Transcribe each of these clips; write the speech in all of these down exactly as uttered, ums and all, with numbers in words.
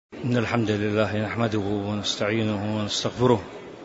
إن الحمد لله نحمده ونستعينه ونستغفره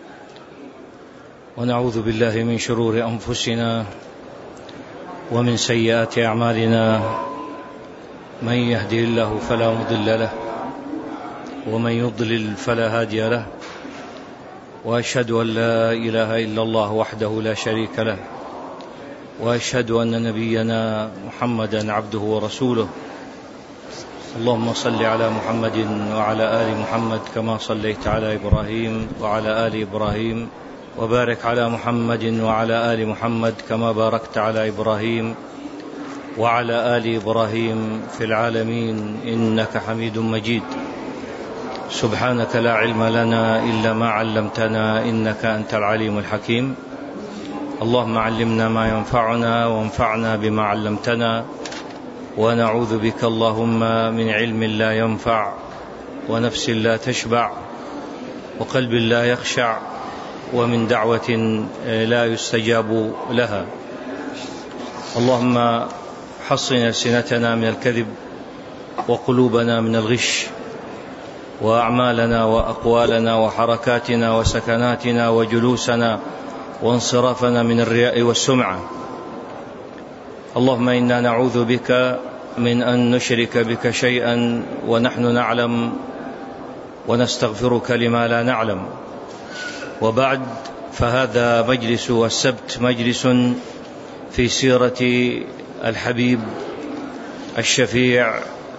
ونعوذ بالله من شرور أنفسنا ومن سيئات أعمالنا. من يهده الله فلا مضل له ومن يضلل فلا هادي له، وأشهد أن لا إله إلا الله وحده لا شريك له، وأشهد أن نبينا محمدا عبده ورسوله. اللهم صل على محمد وعلى آل محمد كما صليت على إبراهيم وعلى آل إبراهيم، وبارك على محمد وعلى آل محمد كما باركت على إبراهيم وعلى آل إبراهيم في العالمين إنك حميد مجيد. سبحانك لا علم لنا إلا ما علمتنا إنك أنت العليم الحكيم. اللهم علمنا ما ينفعنا وانفعنا بما علمتنا، ونعوذ بك اللهم من علم لا ينفع ونفس لا تشبع وقلب لا يخشع ومن دعوة لا يستجاب لها. اللهم حصن ألسنتنا من الكذب وقلوبنا من الغش وأعمالنا وأقوالنا وحركاتنا وسكناتنا وجلوسنا وانصرافنا من الرياء والسمعة. اللهم إنا نعوذ بك من أن نشرك بك شيئا ونحن نعلم، ونستغفرك لما لا نعلم. وبعد، فهذا مجلس السبت مجلس في سيرة الحبيب الشفيع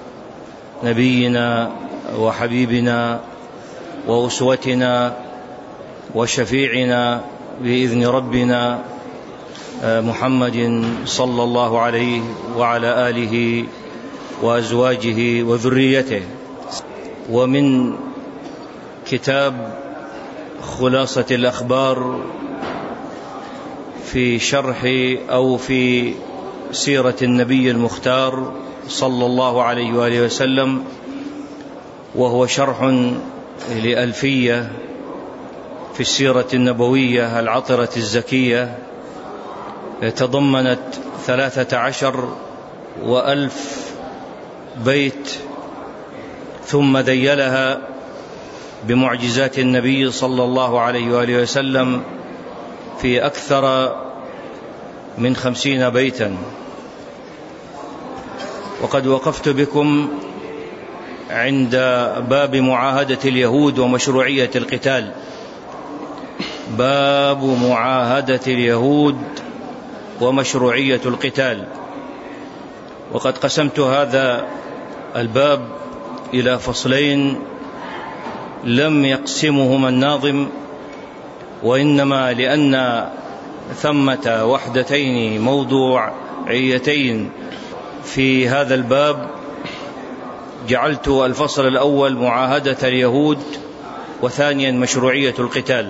نبينا وحبيبنا وأسوتنا وشفيعنا بإذن ربنا محمد صلى الله عليه وعلى آله وأزواجه وذريته. ومن كتاب خلاصة الأخبار في شرح أو في سيرة النبي المختار صلى الله عليه وآله وسلم، وهو شرح لألفية في السيرة النبوية العطرة الزكية، تضمنت ثلاثة عشر وألف بيت، ثم ذيلها بمعجزات النبي صلى الله عليه وآله وسلم في أكثر من خمسين بيتا. وقد وقفت بكم عند باب معاهدة اليهود ومشروعية القتال. باب معاهدة اليهود ومشروعية القتال. وقد قسمت هذا الباب إلى فصلين لم يقسمهما الناظم، وإنما لأن ثمة وحدتين موضوعيتين في هذا الباب جعلت الفصل الأول معاهدة اليهود، وثانيا مشروعية القتال.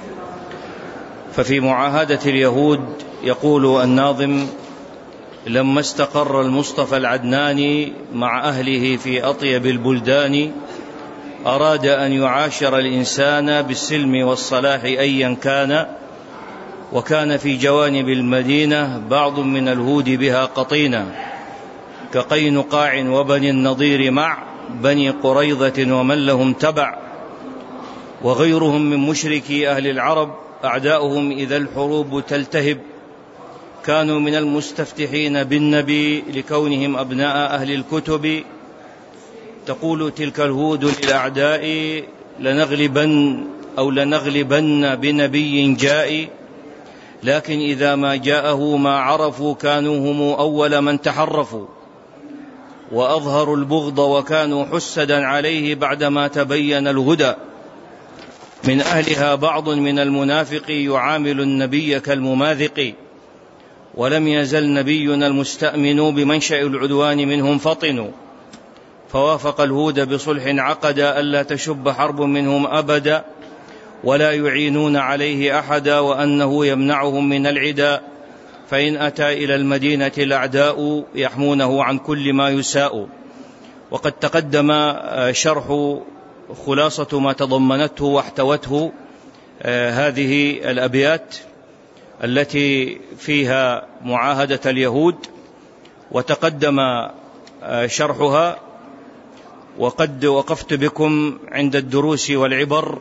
ففي معاهدة اليهود يقول الناظم: لما استقر المصطفى العدناني مع أهله في أطيب البلدان، أراد أن يعاشر الإنسان بالسلم والصلاح أيا كان، وكان في جوانب المدينة بعض من الهود بها قطينا، كقينقاع وبني النضير مع بني قريظة ومن لهم تبع، وغيرهم من مشركي أهل العرب أعداؤهم إذا الحروب تلتهب، كانوا من المستفتحين بالنبي لكونهم أبناء أهل الكتب. تقول تلك الهود للأعداء: لنغلبن أو لنغلبن بنبي جاء، لكن إذا ما جاءه ما عرفوا كانوا هم أول من تحرفوا، وأظهروا البغض وكانوا حسدا عليه بعدما تبين الهدى. من أهلها بعض من المنافق يعامل النبي كالمماذق، ولم يزل نبينا المستأمن بمنشأ العدوان منهم فطنوا، فوافق الهود بصلح عقد ألا تشب حرب منهم أبدا، ولا يعينون عليه أحدا، وأنه يمنعهم من العدا، فإن أتى إلى المدينة الأعداء يحمونه عن كل ما يساء. وقد تقدم شرح خلاصة ما تضمنته واحتوته هذه الأبيات التي فيها معاهدة اليهود، وتقدم شرحها، وقد وقفت بكم عند الدروس والعبر،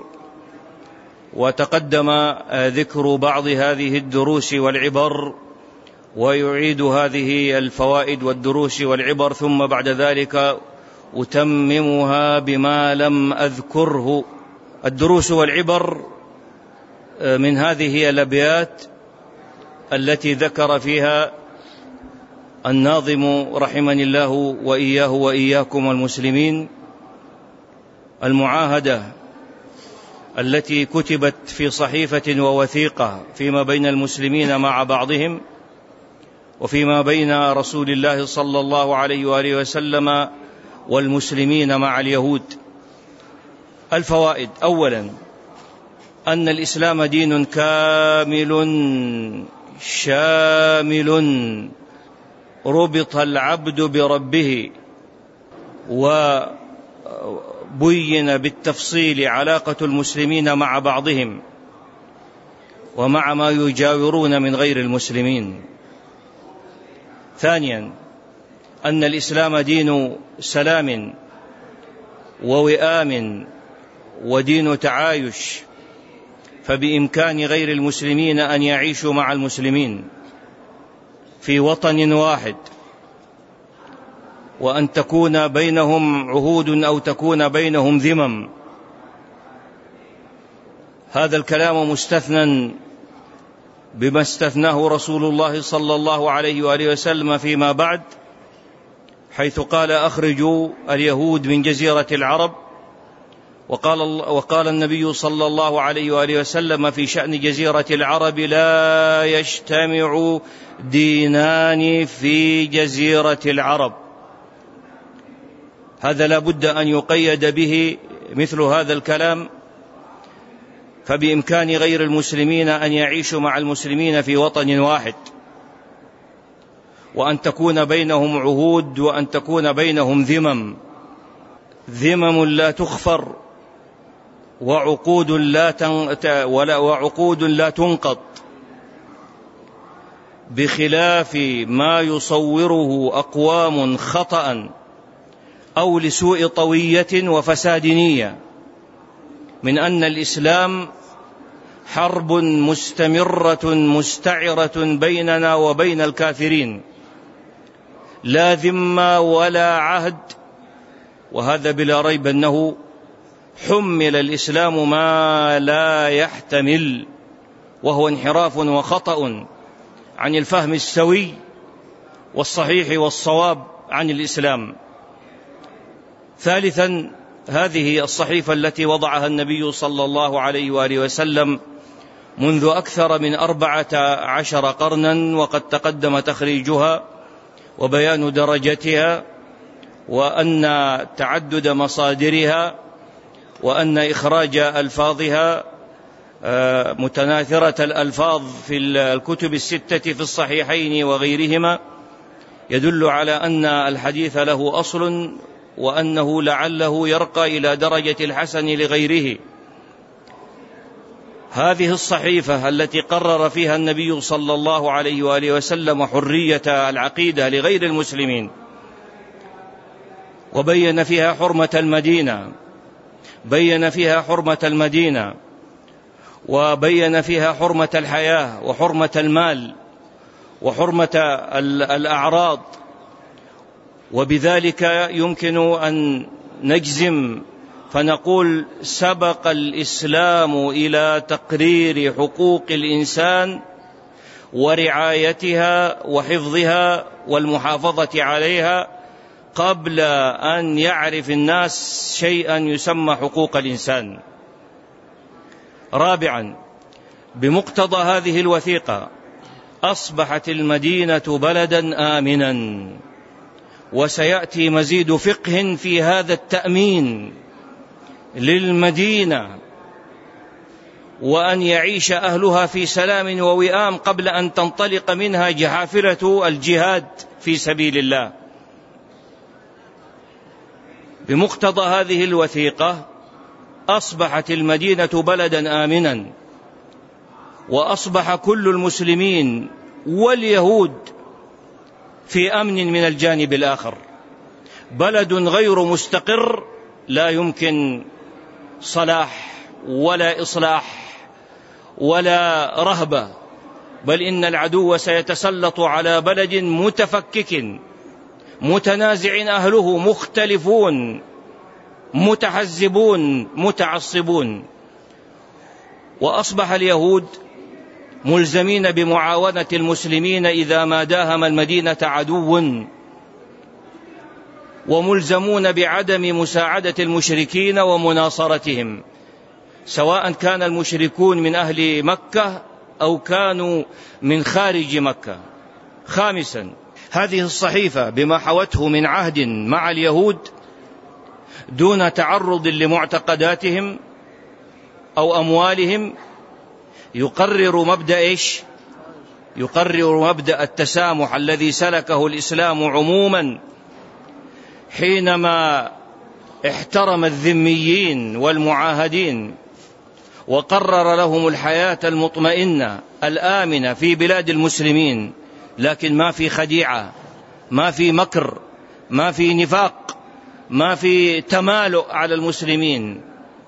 وتقدم ذكر بعض هذه الدروس والعبر، ويعيد هذه الفوائد والدروس والعبر، ثم بعد ذلك أتممها بما لم أذكره. الدروس والعبر من هذه الأبيات التي ذكر فيها الناظم رحمني الله وإياه وإياكم والمسلمين المعاهدة التي كتبت في صحيفة ووثيقة فيما بين المسلمين مع بعضهم، وفيما بين رسول الله صلى الله عليه وآله وسلم والمسلمين مع اليهود. الفوائد: أولا، أن الإسلام دين كامل شامل، ربط العبد بربه، وبين بالتفصيل علاقة المسلمين مع بعضهم ومع ما يجاورون من غير المسلمين. ثانيا، أن الإسلام دين سلام ووئام ودين تعايش، فبإمكان غير المسلمين أن يعيشوا مع المسلمين في وطن واحد، وأن تكون بينهم عهود أو تكون بينهم ذمم. هذا الكلام مستثنى بما استثناه رسول الله صلى الله عليه وآله وسلم فيما بعد، حيث قال: أخرجوا اليهود من جزيرة العرب. وقال, وقال النبي صلى الله عليه وآله وسلم في شأن جزيرة العرب: لا يجتمع دينان في جزيرة العرب. هذا لا بد أن يقيد به مثل هذا الكلام، فبإمكان غير المسلمين أن يعيشوا مع المسلمين في وطن واحد، وأن تكون بينهم عهود، وأن تكون بينهم ذمم ذمم لا تغفر، وعقود لا وعقود لا تنقض، بخلاف ما يصوره أقوام خطأ أو لسوء طوية وفساد نية من أن الإسلام حرب مستمرة مستعرة بيننا وبين الكافرين، لا ذمة ولا عهد. وهذا بلا ريب أنه حمل الإسلام ما لا يحتمل، وهو انحراف وخطأ عن الفهم السوي والصحيح والصواب عن الإسلام. ثالثا، هذه الصحيفة التي وضعها النبي صلى الله عليه وآله وسلم منذ أكثر من أربعة عشر قرنا، وقد تقدم تخريجها وبيان درجتها، وأن تعدد مصادرها، وأن إخراج ألفاظها متناثرة الألفاظ في الكتب الستة في الصحيحين وغيرهما يدل على أن الحديث له أصل، وأنه لعله يرقى إلى درجة الحسن لغيره. هذه الصحيفة التي قرر فيها النبي صلى الله عليه وآله وسلم حرية العقيدة لغير المسلمين، وبين فيها حرمة المدينة بين فيها حرمة المدينة وبين فيها حرمة الحياة وحرمة المال وحرمة الأعراض. وبذلك يمكن أن نجزم فنقول: سبق الإسلام إلى تقرير حقوق الإنسان ورعايتها وحفظها والمحافظة عليها قبل أن يعرف الناس شيئا يسمى حقوق الإنسان. رابعا، بمقتضى هذه الوثيقة أصبحت المدينة بلدا آمنا، وسيأتي مزيد فقه في هذا التأمين للمدينة، وأن يعيش أهلها في سلام ووئام قبل أن تنطلق منها جحافلة الجهاد في سبيل الله. بمقتضى هذه الوثيقة أصبحت المدينة بلدا آمنا، وأصبح كل المسلمين واليهود في أمن من الجانب الآخر، بلد غير مستقر لا يمكن صلاح ولا إصلاح ولا رهبة، بل إن العدو سيتسلط على بلد متفكك متنازع أهله، مختلفون متحزبون متعصبون. وأصبح اليهود ملزمين بمعاونة المسلمين إذا ما داهم المدينة عدو، وملزمون بعدم مساعدة المشركين ومناصرتهم، سواء كان المشركون من أهل مكة أو كانوا من خارج مكة. خامسا، هذه الصحيفة بما حوته من عهد مع اليهود دون تعرض لمعتقداتهم أو أموالهم يقرر مبدأ إيش؟ يقرر مبدأ التسامح الذي سلكه الإسلام عموما حينما احترم الذميين والمعاهدين وقرر لهم الحياة المطمئنة الآمنة في بلاد المسلمين، لكن ما في خديعة، ما في مكر، ما في نفاق، ما في تمالؤ على المسلمين.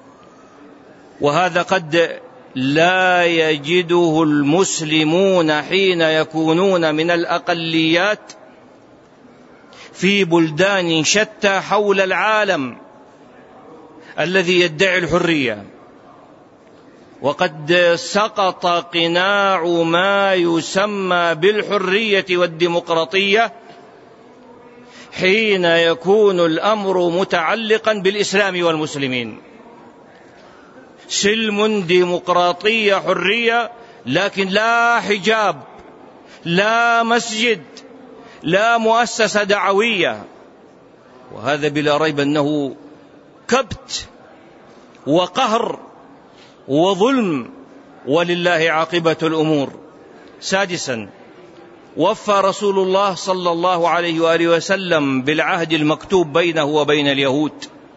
وهذا قد لا يجده المسلمون حين يكونون من الأقليات في بلدان شتى حول العالم الذي يدعي الحرية. وقد سقط قناع ما يسمى بالحرية والديمقراطية حين يكون الأمر متعلقا بالإسلام والمسلمين. سلم، ديمقراطية، حرية، لكن لا حجاب، لا مسجد، لا مؤسسة دعوية. وهذا بلا ريب أنه كبت وقهر وظلم، ولله عاقبة الأمور. سادسا، وفى رسول الله صلى الله عليه وآله وسلم بالعهد المكتوب بينه وبين اليهود،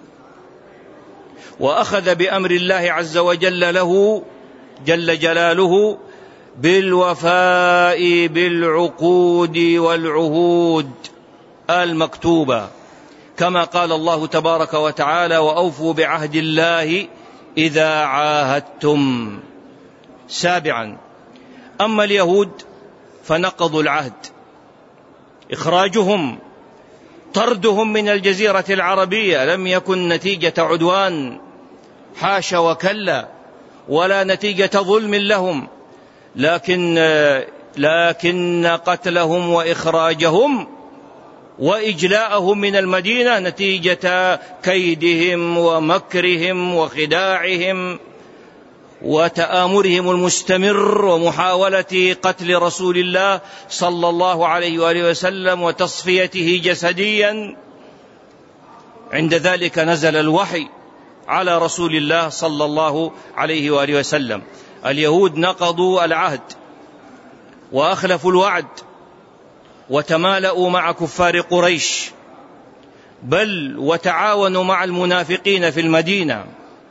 وأخذ بأمر الله عز وجل له جل جلاله بالوفاء بالعقود والعهود المكتوبة، كما قال الله تبارك وتعالى: وأوفوا بعهد الله إذا عاهدتم. سابعا، أما اليهود فنقضوا العهد، إخراجهم طردهم من الجزيرة العربية لم يكن نتيجة عدوان، حاشا وكلا، ولا نتيجة ظلم لهم، لكن لكن قتلهم وإخراجهم وإجلاءهم من المدينة نتيجة كيدهم ومكرهم وخداعهم وتآمرهم المستمر ومحاولة قتل رسول الله صلى الله عليه وآله وسلم وتصفيته جسديا. عند ذلك نزل الوحي على رسول الله صلى الله عليه وآله وسلم. اليهود نقضوا العهد وأخلفوا الوعد وتمالؤوا مع كفار قريش، بل وتعاونوا مع المنافقين في المدينة،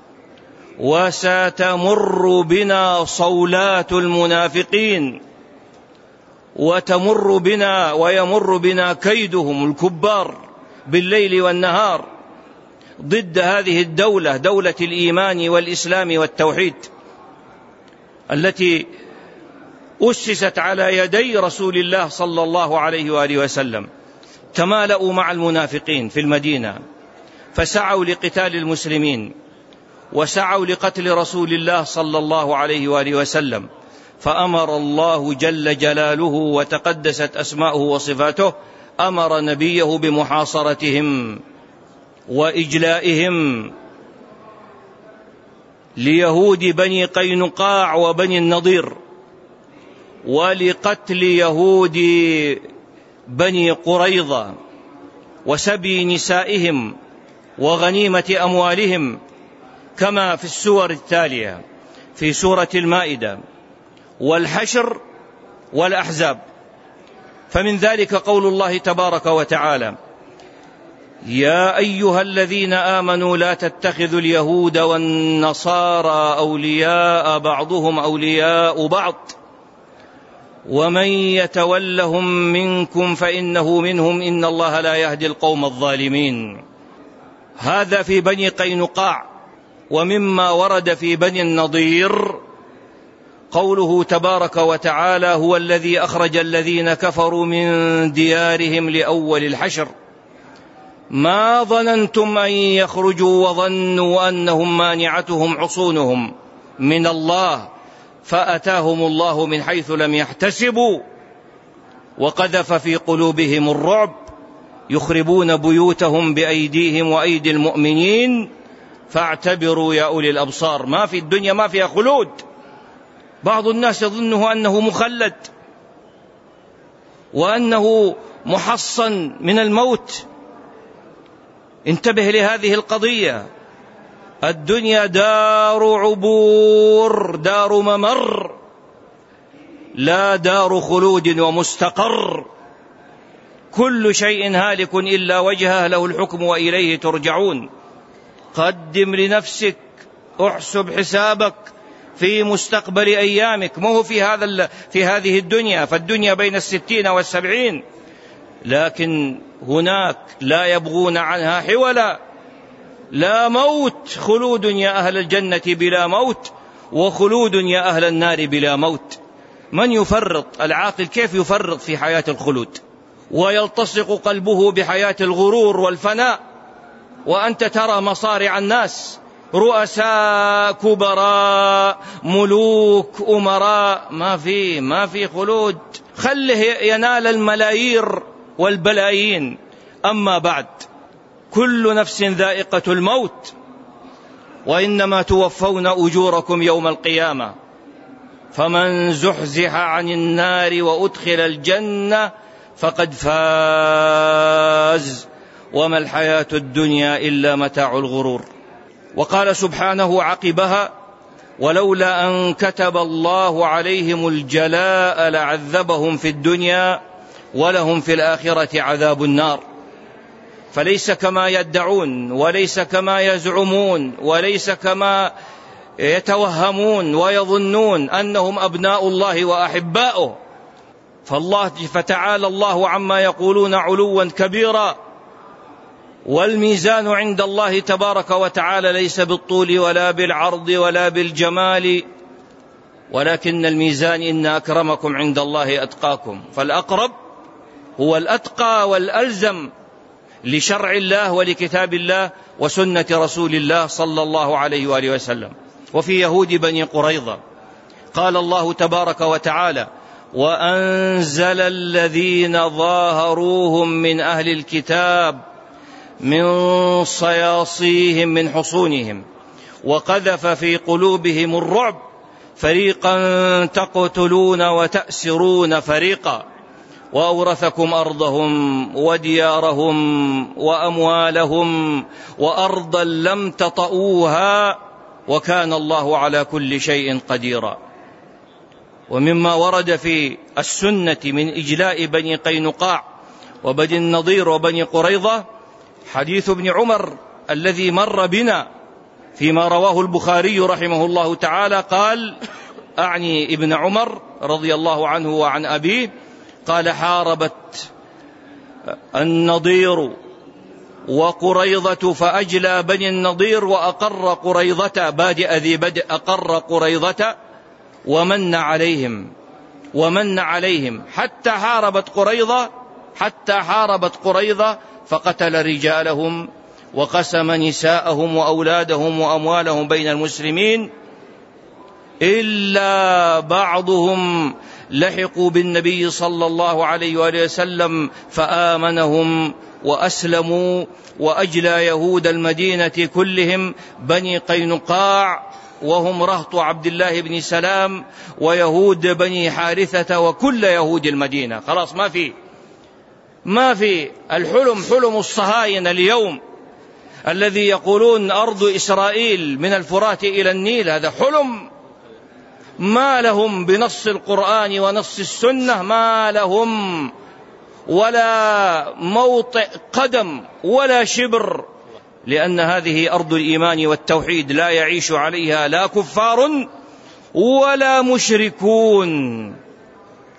وستمر بنا صولات المنافقين، وتمر بنا ويمر بنا كيدهم الكبار بالليل والنهار ضد هذه الدولة، دولة الإيمان والإسلام والتوحيد التي أسست على يدي رسول الله صلى الله عليه وآله وسلم. تمالؤوا مع المنافقين في المدينة، فسعوا لقتال المسلمين وسعوا لقتل رسول الله صلى الله عليه وآله وسلم، فأمر الله جل جلاله وتقدست أسماؤه وصفاته أمر نبيه بمحاصرتهم وإجلائهم. ليهود بني قينقاع وبني النضير، ولقتل يهود بني قريظة، وسبي نسائهم وغنيمة أموالهم، كما في السور التالية في سورة المائدة والحشر والأحزاب. فمن ذلك قول الله تبارك وتعالى: يا أيها الذين آمنوا لا تتخذوا اليهود والنصارى أولياء بعضهم أولياء بعض ومن يتولهم منكم فإنه منهم إن الله لا يهدي القوم الظالمين. هذا في بني قينقاع. ومما ورد في بني النضير قوله تبارك وتعالى: هو الذي أخرج الذين كفروا من ديارهم لأول الحشر ما ظننتم أن يخرجوا وظنوا أنهم مانعتهم حصونهم من الله فأتاهم الله من حيث لم يحتسبوا وقذف في قلوبهم الرعب يخربون بيوتهم بأيديهم وأيدي المؤمنين فاعتبروا يا أولي الأبصار. ما في الدنيا ما فيها خلود. بعض الناس يظنه أنه مخلد وأنه محصن من الموت. انتبه لهذه القضية. الدنيا دار عبور، دار ممر، لا دار خلود ومستقر. كل شيء هالك إلا وجهه له الحكم وإليه ترجعون. قدم لنفسك، احسب حسابك في مستقبل أيامك، ما هو في هذا في هذه الدنيا. فالدنيا بين الستين والسبعين، لكن هناك لا يبغون عنها حولا. لا موت، خلود يا أهل الجنة بلا موت، وخلود يا أهل النار بلا موت. من يفرط؟ العاقل كيف يفرط في حياة الخلود ويلتصق قلبه بحياة الغرور والفناء؟ وأنت ترى مصارع الناس، رؤساء كبراء ملوك أمراء، ما في ما في خلود. خله ينال الملايير والبلايين. أما بعد، كل نفس ذائقة الموت، وإنما توفون أجوركم يوم القيامة، فمن زحزح عن النار وأدخل الجنة فقد فاز وما الحياة الدنيا إلا متاع الغرور. وقال سبحانه عقبها: ولولا أن كتب الله عليهم الجلاء لعذبهم في الدنيا ولهم في الآخرة عذاب النار. فليس كما يدعون، وليس كما يزعمون، وليس كما يتوهمون ويظنون أنهم أبناء الله وأحباؤه. فالله فتعالى الله عما يقولون علوا كبيرا. والميزان عند الله تبارك وتعالى ليس بالطول ولا بالعرض ولا بالجمال، ولكن الميزان إن أكرمكم عند الله أتقاكم. فالأقرب هو الأتقى والألزم لشرع الله ولكتاب الله وسنة رسول الله صلى الله عليه وآله وسلم. وفي يهود بني قريظة قال الله تبارك وتعالى: وأنزل الذين ظاهروهم من أهل الكتاب من صياصيهم من حصونهم وقذف في قلوبهم الرعب فريقا تقتلون وتأسرون فريقا وأورثكم أرضهم وديارهم وأموالهم وأرضا لم تطئوها وكان الله على كل شيء قديرا. ومما ورد في السنة من إجلاء بني قينقاع وبني النضير وبني قريظة حديث ابن عمر الذي مر بنا فيما رواه البخاري رحمه الله تعالى. قال، أعني ابن عمر رضي الله عنه وعن أبيه، قال: حاربت النضير وقريظة فأجلى بني النضير وأقر قريظة، بادئ ذي بدء، أقر قريظة ومن عليهم ومن عليهم حتى حاربت قريظة حتى حاربت قريظة فقتل رجالهم وقسم نساءهم وأولادهم وأموالهم بين المسلمين، إلا بعضهم لحقوا بالنبي صلى الله عليه وآله وسلم فآمنهم وأسلموا. وأجلى يهود المدينة كلهم بني قينقاع وهم رهط عبد الله بن سلام ويهود بني حارثة وكل يهود المدينة. خلاص ما في ما في الحلم حلم الصهاينة اليوم الذي يقولون أرض إسرائيل من الفرات إلى النيل، هذا حلم ما لهم بنص القرآن ونص السنة، ما لهم ولا موطئ قدم ولا شبر، لأن هذه أرض الإيمان والتوحيد لا يعيش عليها لا كفار ولا مشركون.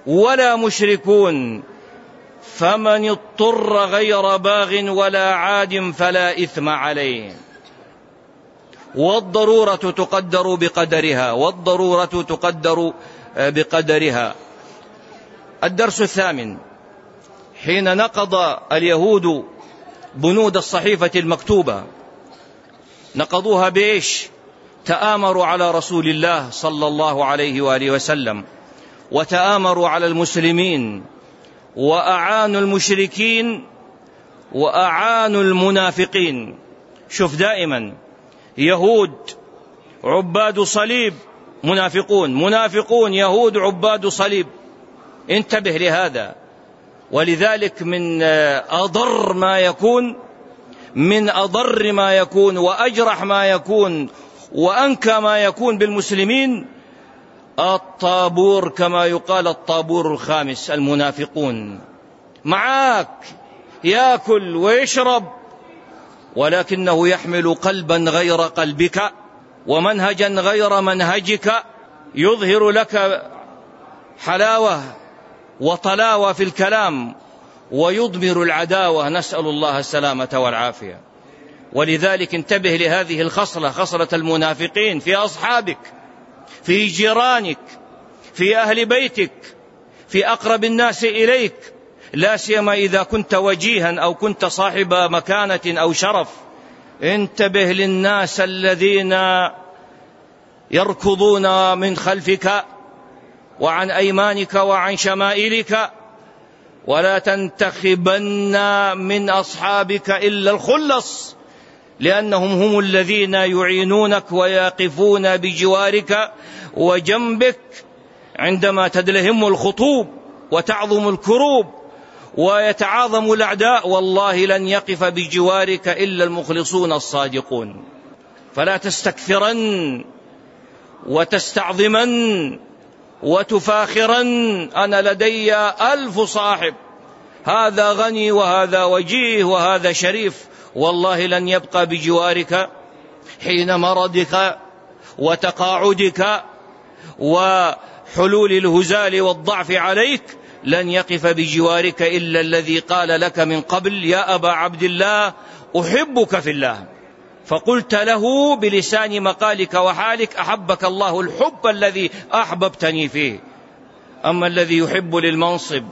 ولا مشركون، فمن اضطر غير باغ ولا عاد فلا إثم عليه. والضرورة تقدر بقدرها، والضرورة تقدر بقدرها. الدرس الثامن: حين نقض اليهود بنود الصحيفة المكتوبة، نقضوها بإيش؟ تآمروا على رسول الله صلى الله عليه وآله وسلم، وتآمروا على المسلمين، وأعانوا المشركين، وأعانوا المنافقين. شوف، دائما يهود عباد صليب، منافقون، منافقون يهود عباد صليب. انتبه لهذا. ولذلك من أضر ما يكون، من أضر ما يكون وأجرح ما يكون وأنكى ما يكون بالمسلمين الطابور، كما يقال الطابور الخامس، المنافقون. معاك يأكل ويشرب، ولكنه يحمل قلبا غير قلبك ومنهجا غير منهجك، يظهر لك حلاوة وطلاوة في الكلام ويضمر العداوة، نسأل الله السلامة والعافية. ولذلك انتبه لهذه الخصلة، خصلة المنافقين في أصحابك، في جيرانك، في أهل بيتك، في أقرب الناس إليك، لا سيما إذا كنت وجيها أو كنت صاحب مكانة أو شرف. انتبه للناس الذين يركضون من خلفك وعن أيمانك وعن شمائلك، ولا تنتخبن من أصحابك إلا الخلص، لأنهم هم الذين يعينونك ويقفون بجوارك وجنبك عندما تدلهم الخطوب وتعظم الكروب ويتعاظم الأعداء. والله لن يقف بجوارك إلا المخلصون الصادقون. فلا تستكثرن وتستعظمن وتفاخرن: أنا لدي ألف صاحب، هذا غني وهذا وجيه وهذا شريف. والله لن يبقى بجوارك حين مرضك وتقاعدك وحلول الهزال والضعف عليك، لن يقف بجوارك إلا الذي قال لك من قبل: يا أبا عبد الله أحبك في الله، فقلت له بلسان مقالك وحالك: أحبك الله الحب الذي أحببتني فيه. أما الذي يحب للمنصب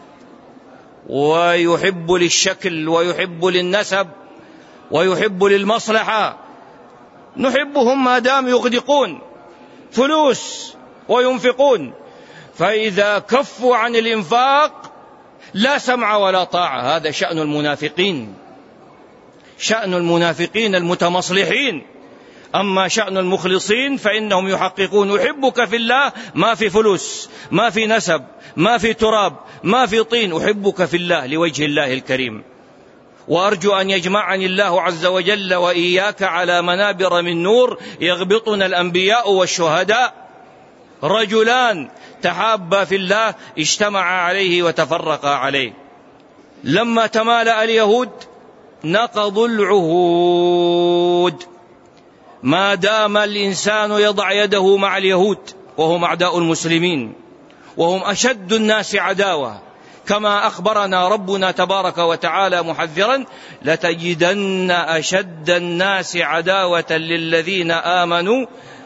ويحب للشكل ويحب للنسب ويحب للمصلحة، نحبهم ما دام يغدقون فلوس وينفقون، فإذا كفوا عن الإنفاق لا سمع ولا طاعة. هذا شأن المنافقين، شأن المنافقين المتمصلحين. أما شأن المخلصين فإنهم يحققون: أحبك في الله، ما في فلوس، ما في نسب، ما في تراب، ما في طين، أحبك في الله لوجه الله الكريم. وأرجو أن يجمعني الله عز وجل وإياك على منابر من نور يغبطنا الأنبياء والشهداء، رجلان تحابا في الله اجتمعا عليه وتفرقا عليه. لما تمالأ اليهود نقضوا العهود. ما دام الإنسان يضع يده مع اليهود وهم أعداء المسلمين وهم أشد الناس عداوة، كما أخبرنا ربنا تبارك وتعالى محذرا: لتجدن أشد الناس عداوة للذين آمنوا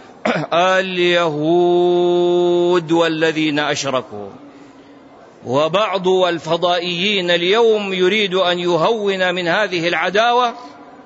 اليهود والذين أشركوا. وبعض الفضائيين اليوم يريد أن يهون من هذه العداوة،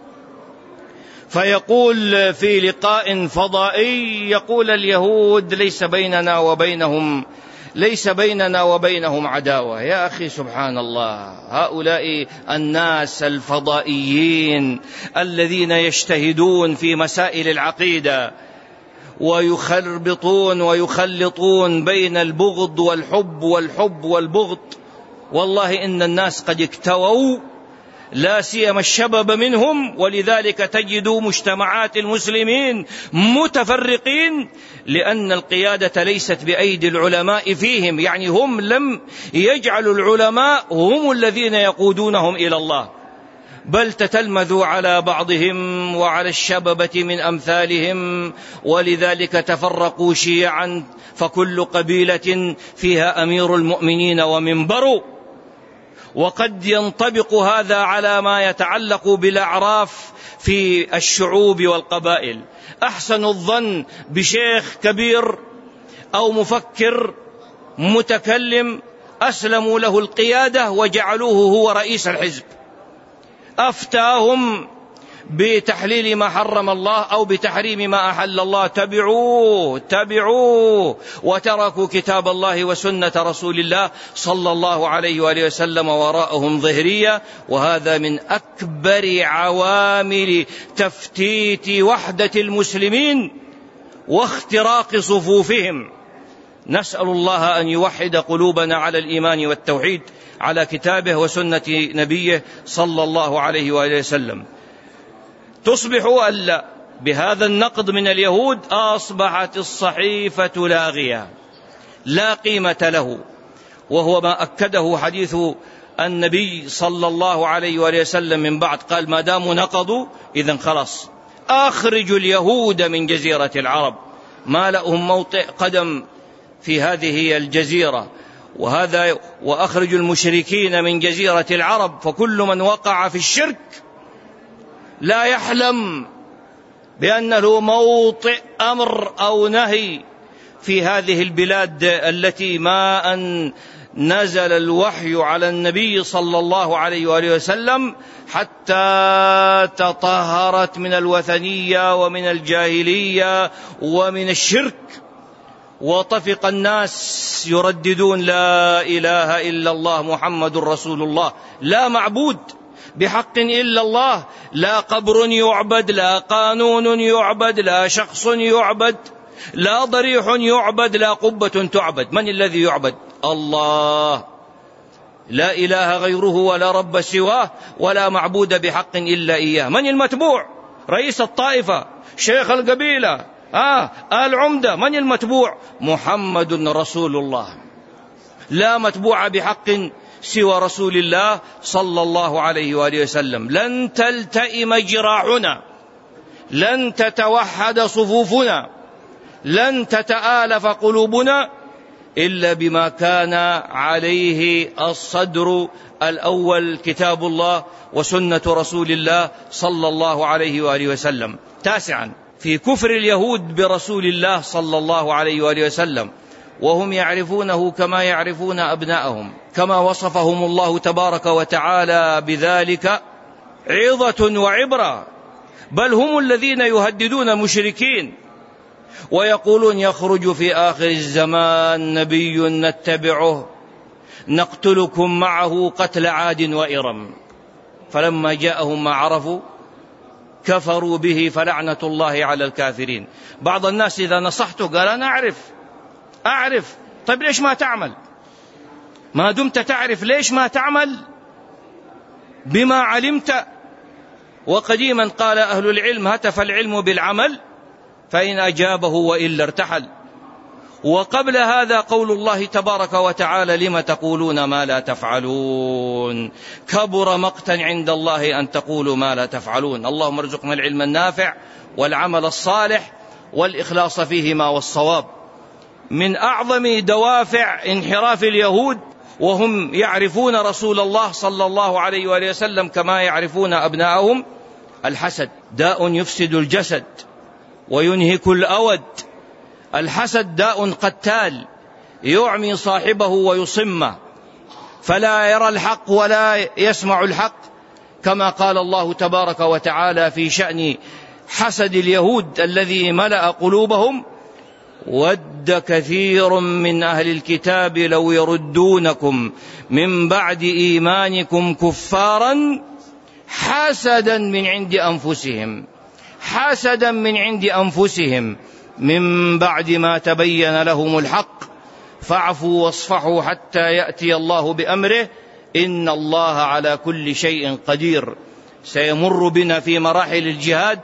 فيقول في لقاء فضائي، يقول: اليهود ليس بيننا وبينهم ليس بيننا وبينهم عداوة. يا أخي سبحان الله، هؤلاء الناس الفضائيين الذين يجتهدون في مسائل العقيدة ويخربطون ويخلطون بين البغض والحب والحب والبغض، والله إن الناس قد اكتووا، لا سيما الشباب منهم. ولذلك تجد مجتمعات المسلمين متفرقين، لأن القيادة ليست بأيدي العلماء فيهم، يعني هم لم يجعلوا العلماء هم الذين يقودونهم إلى الله، بل تتلمذوا على بعضهم وعلى الشببة من أمثالهم، ولذلك تفرقوا شيعا، فكل قبيلة فيها أمير المؤمنين ومنبر. وقد ينطبق هذا على ما يتعلق بالأعراف في الشعوب والقبائل. أحسن الظن بشيخ كبير أو مفكر متكلم أسلموا له القيادة وجعلوه هو رئيس الحزب، أفتاهم بتحليل ما حرم الله أو بتحريم ما أحل الله، تبعوه تبعوه وتركوا كتاب الله وسنة رسول الله صلى الله عليه وآله وسلم وراءهم ظهرية. وهذا من أكبر عوامل تفتيت وحدة المسلمين واختراق صفوفهم. نسأل الله أن يوحد قلوبنا على الإيمان والتوحيد على كتابه وسنة نبيه صلى الله عليه وآله وسلم. تصبح ألا بهذا النقد من اليهود أصبحت الصحيفة لاغية لا قيمة له، وهو ما أكده حديث النبي صلى الله عليه وآله وسلم من بعد، قال ما داموا نقضوا إذن خلاص أخرجوا اليهود من جزيرة العرب، ما لهم موطئ قدم في هذه الجزيرة، وهذا وأخرجوا المشركين من جزيرة العرب. فكل من وقع في الشرك لا يحلم بأن له موطئ أمر أو نهي في هذه البلاد التي ما أن نزل الوحي على النبي صلى الله عليه وآله وسلم حتى تطهرت من الوثنية ومن الجاهلية ومن الشرك، وطفق الناس يرددون لا إله إلا الله محمد رسول الله، لا معبود بحق إلا الله، لا قبر يعبد، لا قانون يعبد، لا شخص يعبد، لا ضريح يعبد، لا قبة تعبد. من الذي يعبد؟ الله، لا إله غيره ولا رب سواه ولا معبود بحق إلا إياه. من المتبوع؟ رئيس الطائفة، شيخ القبيلة، آه العمدة. من المتبوع؟ محمد رسول الله، لا متبوع بحق سوى رسول الله صلى الله عليه وآله وسلم. لن تلتئم جراحنا، لن تتوحد صفوفنا، لن تتآلف قلوبنا إلا بما كان عليه الصدر الأول، كتاب الله وسنة رسول الله صلى الله عليه وآله وسلم. تاسعا، في كفر اليهود برسول الله صلى الله عليه وآله وسلم، وهم يعرفونه كما يعرفون أبناءهم، كما وصفهم الله تبارك وتعالى بذلك عظة وعبرة. بل هم الذين يهددون المشركين ويقولون يخرج في آخر الزمان نبي نتبعه نقتلكم معه قتل عاد وإرم، فلما جاءهم ما عرفوا كفروا به فلعنة الله على الكافرين. بعض الناس إذا نصحته قال أنا أعرف أعرف طيب ليش ما تعمل؟ ما دمت تعرف ليش ما تعمل بما علمت؟ وقديما قال أهل العلم هتف العلم بالعمل فإن أجابه وإلا ارتحل. وقبل هذا قول الله تبارك وتعالى لم تقولون ما لا تفعلون، كبر مقتا عند الله أن تقولوا ما لا تفعلون. اللهم ارزقنا العلم النافع والعمل الصالح والإخلاص فيهما والصواب. من أعظم دوافع انحراف اليهود وهم يعرفون رسول الله صلى الله عليه وآله وسلم كما يعرفون أبناءهم الحسد، داء يفسد الجسد وينهك الأود. الحسد داء قتال يعمي صاحبه ويصمه فلا يرى الحق ولا يسمع الحق، كما قال الله تبارك وتعالى في شأن حسد اليهود الذي ملأ قلوبهم: ود كثير من أهل الكتاب لو يردونكم من بعد إيمانكم كفارا حسدا من عند أنفسهم حسدا من عند أنفسهم من بعد ما تبين لهم الحق فاعفوا واصفحوا حتى يأتي الله بأمره إن الله على كل شيء قدير. سيمر بنا في مراحل الجهاد،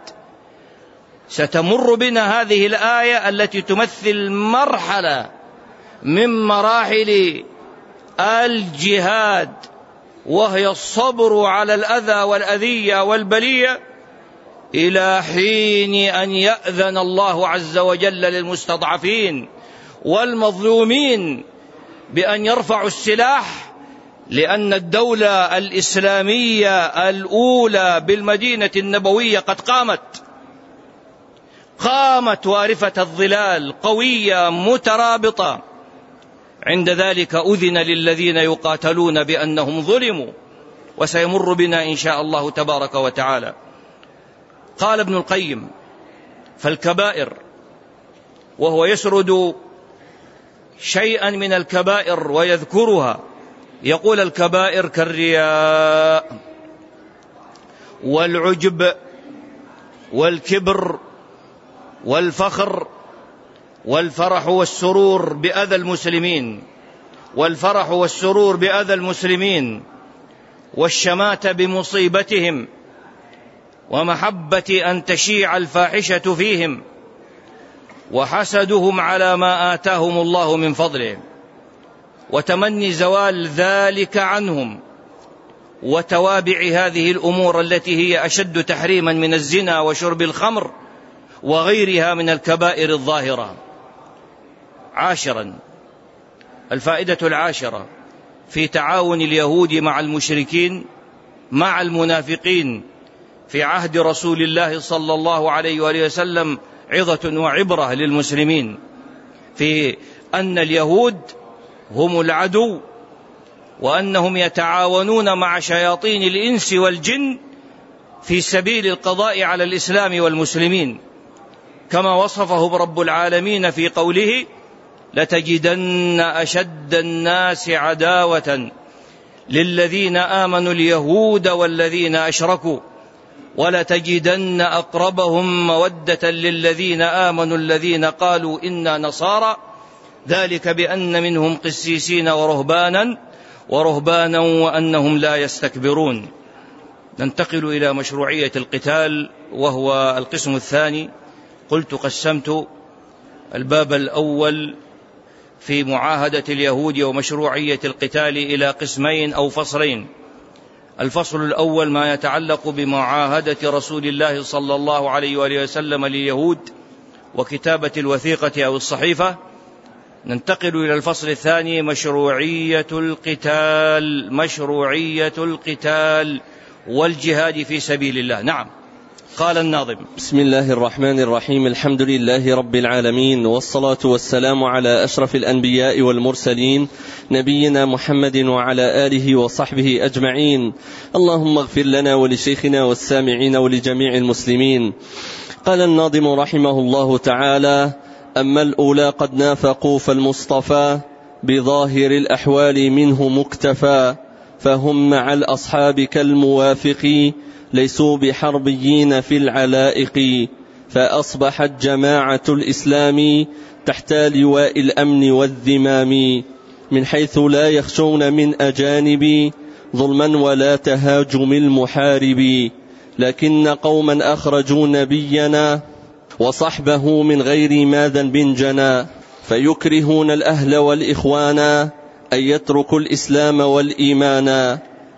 ستمر بنا هذه الآية التي تمثل مرحلة من مراحل الجهاد وهي الصبر على الأذى والأذية والبلية إلى حين أن يأذن الله عز وجل للمستضعفين والمظلومين بأن يرفعوا السلاح، لأن الدولة الإسلامية الأولى بالمدينة النبوية قد قامت قامت وارفة الظلال قوية مترابطة. عند ذلك أذن للذين يقاتلون بأنهم ظلموا، وسيمر بنا إن شاء الله تبارك وتعالى. قال ابن القيم: فالكبائر، وهو يسرد شيئا من الكبائر ويذكرها، يقول: الكبائر كالرياء والعجب والكبر والفخر والفرح والسرور بأذى المسلمين والفرح والسرور بأذى المسلمين والشماتة بمصيبتهم ومحبة أن تشيع الفاحشة فيهم وحسدهم على ما آتاهم الله من فضله وتمني زوال ذلك عنهم وتوابع هذه الأمور التي هي أشد تحريما من الزنا وشرب الخمر وغيرها من الكبائر الظاهرة. عاشرا، الفائدة العاشرة في تعاون اليهود مع المشركين مع المنافقين في عهد رسول الله صلى الله عليه وآله وسلم عظة وعبرة للمسلمين في أن اليهود هم العدو، وأنهم يتعاونون مع شياطين الإنس والجن في سبيل القضاء على الإسلام والمسلمين، كما وصفه رب العالمين في قوله: لتجدن أشد الناس عداوة للذين آمنوا اليهود والذين أشركوا ولتجدن أقربهم مودة للذين آمنوا الذين قالوا إنا نصارى ذلك بأن منهم قسيسين ورهبانا ورهبانا وأنهم لا يستكبرون. ننتقل إلى مشروعية القتال، وهو القسم الثاني. قلت قسمت الباب الأول في معاهدة اليهود ومشروعية القتال إلى قسمين أو فصلين. الفصل الأول ما يتعلق بمعاهدة رسول الله صلى الله عليه وآله وسلم لليهود وكتابة الوثيقة أو الصحيفة. ننتقل إلى الفصل الثاني مشروعية القتال مشروعية القتال والجهاد في سبيل الله. نعم. قال الناظم: بسم الله الرحمن الرحيم. الحمد لله رب العالمين، والصلاة والسلام على أشرف الأنبياء والمرسلين نبينا محمد وعلى آله وصحبه أجمعين. اللهم اغفر لنا ولشيخنا والسامعين ولجميع المسلمين. قال الناظم رحمه الله تعالى: أما الأولى قد نافقوا فالمصطفى بظاهر الأحوال منه مكتفى، فهم مع الأصحاب كالموافق ليسوا بحربيين في العلائق، فأصبحت جماعة الإسلام تحت لواء الأمن والذمام، من حيث لا يخشون من أجانب ظلما ولا تهاجم المحارب، لكن قوما أخرجوا نبينا وصحبه من غير ما ذنب جنى، فيكرهون الأهل والإخوان أن يتركوا الإسلام والإيمان،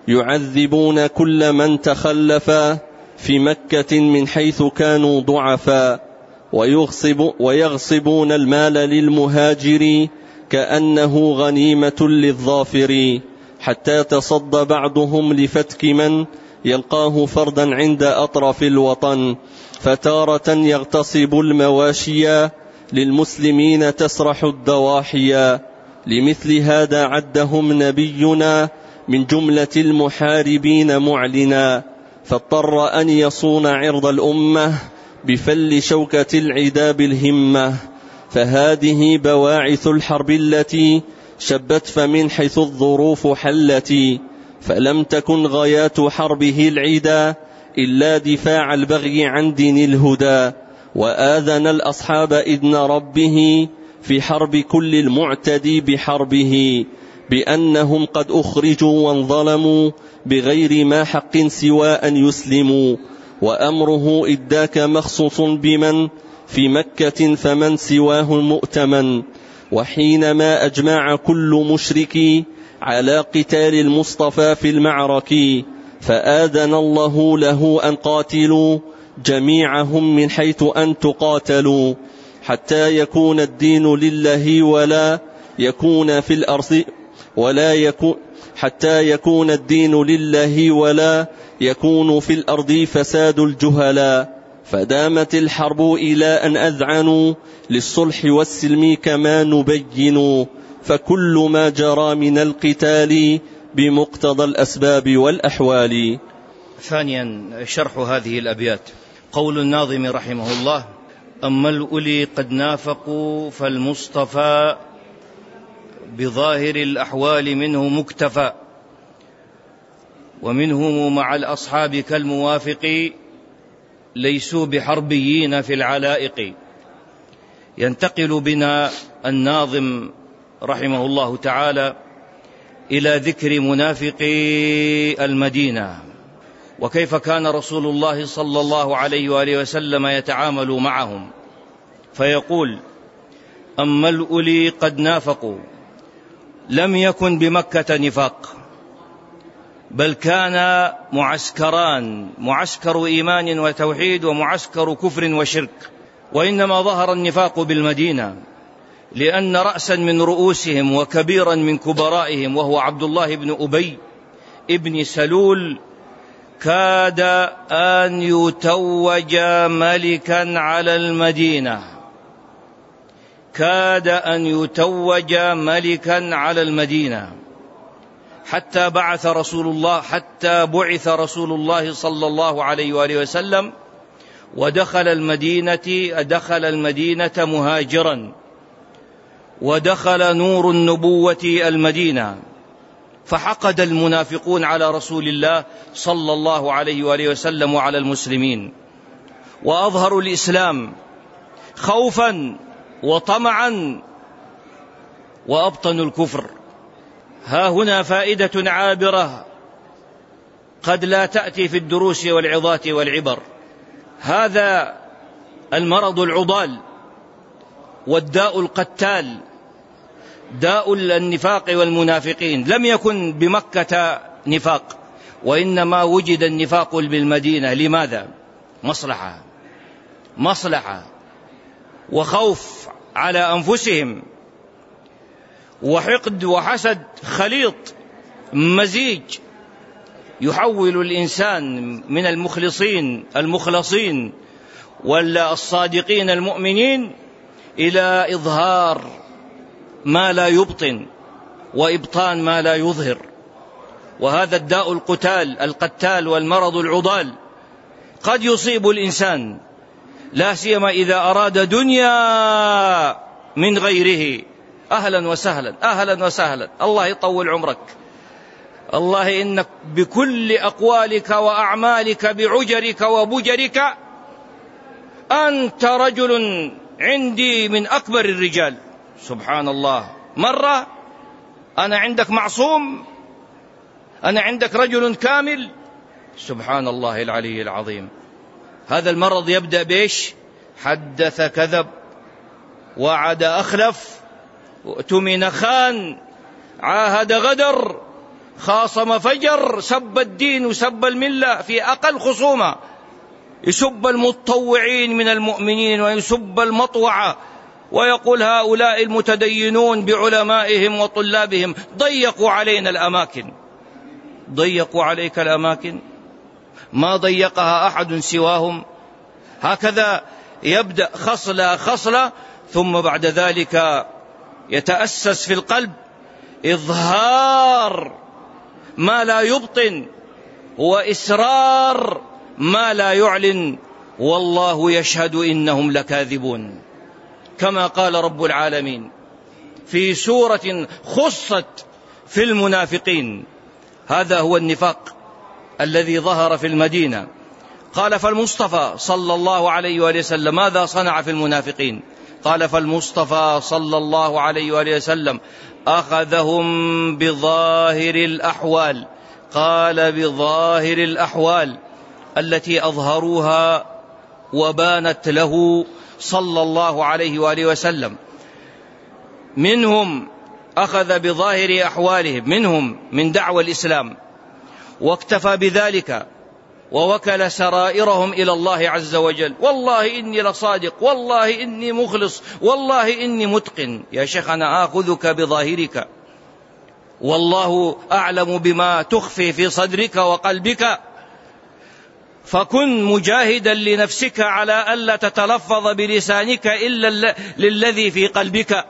يعذبون كل من تخلف في مكة من حيث كانوا ضعفا، ويغصب ويغصبون المال للمهاجر كأنه غنيمة للظافر، حتى تصد بعضهم لفتك من يلقاه فردا عند أطراف الوطن، فتارة يغتصب المواشيا للمسلمين تسرح الضواحيا، لمثل هذا عدهم نبينا من جملة المحاربين معلنا، فاضطر أن يصون عرض الأمة بفل شوكة العدا بالهمة، فهذه بواعث الحرب التي شبت فمن حيث الظروف حلت، فلم تكن غايات حربه العدا إلا دفاع البغي عن دين الهدى، وآذن الأصحاب إذن ربه في حرب كل المعتدي بحربه، بأنهم قد أخرجوا وانظلموا بغير ما حق سوى أن يسلموا، وأمره إذ ذاك مخصوص بمن في مكة فمن سواه مؤتمن، وحينما أجمع كل مشرك على قتال المصطفى في المعرك، فآذن الله له أن قاتلوا جميعهم من حيث أن تقاتلوا، حتى يكون الدين لله ولا يكون في الأرض ولا يكون حتى يكون الدين لله ولا يكون في الأرض فساد الجهلاء. فدامت الحرب إلى أن أذعنوا للصلح والسلم كما نبين، فكل ما جرى من القتال بمقتضى الأسباب والأحوال. ثانيا شرح هذه الأبيات. قول الناظم رحمه الله: أما الأولي قد نافقوا فالمصطفى بظاهر الأحوال منه مكتفى، ومنهم مع الأصحاب كالموافق ليسوا بحربيين في العلائق. ينتقل بنا الناظم رحمه الله تعالى إلى ذكر منافقي المدينة، وكيف كان رسول الله صلى الله عليه وآله وسلم يتعامل معهم، فيقول: أما الأولي قد نافقوا، لم يكن بمكة نفاق، بل كان معسكران، معسكر إيمان وتوحيد ومعسكر كفر وشرك، وإنما ظهر النفاق بالمدينة، لأن رأسا من رؤوسهم وكبيرا من كبرائهم وهو عبد الله بن أبي ابن سلول كاد أن يتوج ملكا على المدينة، كاد أن يتوج ملكا على المدينة حتى بعث رسول الله حتى بعث رسول الله صلى الله عليه وآله وسلم، ودخل المدينة دخل المدينة مهاجرا، ودخل نور النبوة المدينة، فحقد المنافقون على رسول الله صلى الله عليه وآله وسلم وعلى المسلمين، وأظهروا الإسلام خوفا وطمعا، وأبطنوا الكفر. ها هنا فائدة عابرة قد لا تأتي في الدروس والعظات والعبر. هذا المرض العضال والداء القتال، داء النفاق والمنافقين. لم يكن بمكة نفاق، وإنما وجد النفاق بالمدينة. لماذا؟ مصلحة مصلحة وخوف على أنفسهم، وحقد وحسد خليط مزيج يحول الإنسان من المخلصين المخلصين والصادقين المؤمنين إلى إظهار ما لا يبطن وإبطان ما لا يظهر. وهذا الداء القتال القتال والمرض العضال قد يصيب الإنسان، لا سيما إذا أراد دنيا من غيره. أهلا وسهلا أهلا وسهلا، الله يطول عمرك، الله إنك بكل أقوالك وأعمالك بعجرك وبجرك أنت رجل عندي من أكبر الرجال. سبحان الله، مرة أنا عندك معصوم، أنا عندك رجل كامل. سبحان الله العلي العظيم. هذا المرض يبدأ بإيش؟ حدث كذب، وعد أخلف، اؤتمن خان، عاهد غدر، خاصم فجر، سب الدين وسب الملة في أقل خصومة، يسب المتطوعين من المؤمنين ويسب المطوعة، ويقول هؤلاء المتدينون بعلمائهم وطلابهم ضيقوا علينا الأماكن. ضيقوا عليك الأماكن؟ ما ضيقها أحد سواهم. هكذا يبدأ خصلة خصلة، ثم بعد ذلك يتأسس في القلب إظهار ما لا يبطن وإسرار ما لا يعلن، والله يشهد إنهم لكاذبون، كما قال رب العالمين في سورة خصت في المنافقين. هذا هو النفاق الذي ظهر في المدينة. قال: فالمصطفى صلى الله عليه وآله وسلم ماذا صنع في المنافقين؟ قال: فالمصطفى صلى الله عليه وآله وسلم أخذهم بظاهر الأحوال. قال: بظاهر الأحوال التي أظهروها وبانت له صلى الله عليه وآله وسلم. منهم أخذ بظاهر أحوالهم منهم من دعوى الإسلام واكتفى بذلك ووكل سرائرهم إلى الله عز وجل، والله إني لصادق، والله إني مخلص، والله إني متقن. يا شيخ أنا آخذك بظاهرك، والله أعلم بما تخفي في صدرك وقلبك، فكن مجاهدا لنفسك على ألا تتلفظ بلسانك إلا للذي في قلبك.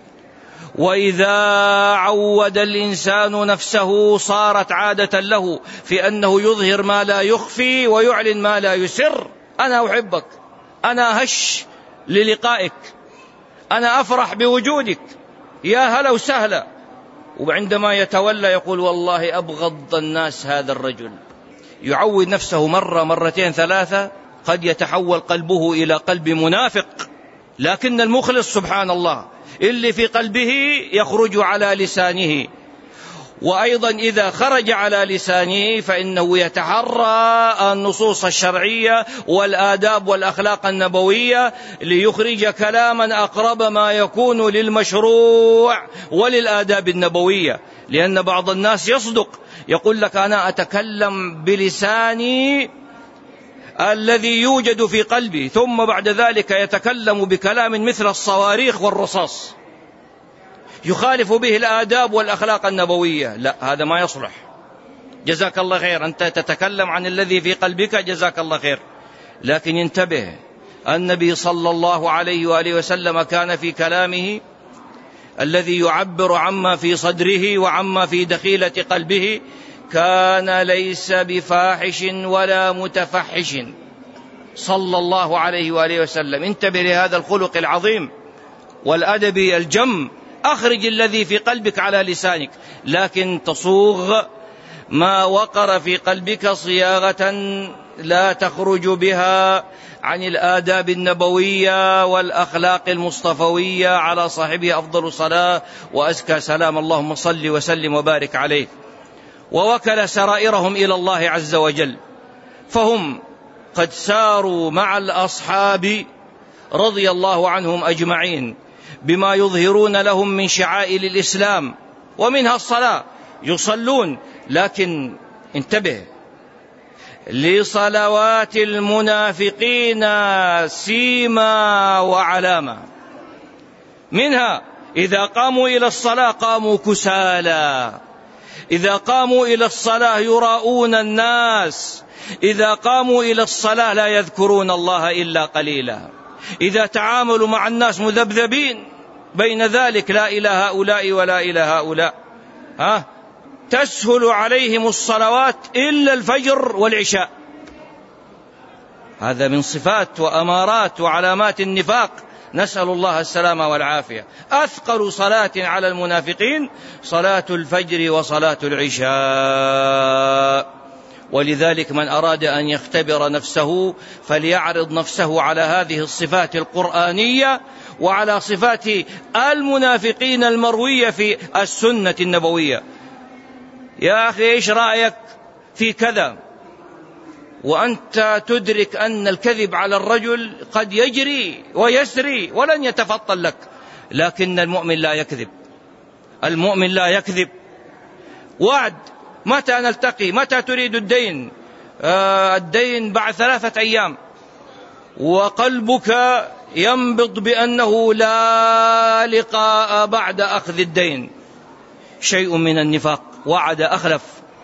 وإذا عود الإنسان نفسه صارت عادة له في أنه يظهر ما لا يخفي ويعلن ما لا يسر. أنا أحبك، أنا هش للقائك، أنا أفرح بوجودك، يا هلا وسهلا. وعندما يتولى يقول والله أبغض الناس هذا الرجل. يعود نفسه مرة مرتين ثلاثة قد يتحول قلبه إلى قلب منافق. لكن المخلص سبحان الله اللي في قلبه يخرج على لسانه، وأيضا إذا خرج على لسانه فإنه يتحرى النصوص الشرعية والآداب والأخلاق النبوية ليخرج كلاما أقرب ما يكون للمشروع وللآداب النبوية. لأن بعض الناس يصدق يقول لك أنا أتكلم بلساني الذي يوجد في قلبي، ثم بعد ذلك يتكلم بكلام مثل الصواريخ والرصاص يخالف به الآداب والأخلاق النبوية. لا، هذا ما يصلح. جزاك الله خير، أنت تتكلم عن الذي في قلبك، جزاك الله خير. لكن انتبه، النبي صلى الله عليه وآله وسلم كان في كلامه الذي يعبر عما في صدره وعما في دخيلة قلبه كان ليس بفاحش ولا متفحش صلى الله عليه وآله وسلم. انتبه لهذا الخلق العظيم والأدب الجم. أخرج الذي في قلبك على لسانك، لكن تصوغ ما وقر في قلبك صياغة لا تخرج بها عن الآداب النبوية والأخلاق المصطفوية على صاحبه أفضل صلاة وأزكى سلام. اللهم صل وسلم وبارك عليه. ووكل سرائرهم إلى الله عز وجل، فهم قد ساروا مع الأصحاب رضي الله عنهم أجمعين بما يظهرون لهم من شعائر الإسلام، ومنها الصلاة، يصلون. لكن انتبه، لصلوات المنافقين سيما وعلامة. منها إذا قاموا إلى الصلاة قاموا كسالى، إذا قاموا إلى الصلاة يراؤون الناس، إذا قاموا إلى الصلاة لا يذكرون الله إلا قليلا، إذا تعاملوا مع الناس مذبذبين بين ذلك لا إلى هؤلاء ولا إلى هؤلاء. ها تسهل عليهم الصلوات إلا الفجر والعشاء. هذا من صفات وأمارات وعلامات النفاق، نسأل الله السلامة والعافية. أثقل صلاة على المنافقين صلاة الفجر وصلاة العشاء. ولذلك من أراد أن يختبر نفسه فليعرض نفسه على هذه الصفات القرآنية وعلى صفات المنافقين المروية في السنة النبوية. يا أخي إيش رأيك في كذا، وأنت تدرك أن الكذب على الرجل قد يجري ويسري ولن يتفطن لك. لكن المؤمن لا يكذب، المؤمن لا يكذب. وعد، متى نلتقي، متى تريد الدين؟ آه الدين بعد ثلاثة أيام، وقلبك ينبض بأنه لا لقاء بعد أخذ الدين. شيء من النفاق. وعد أخلف.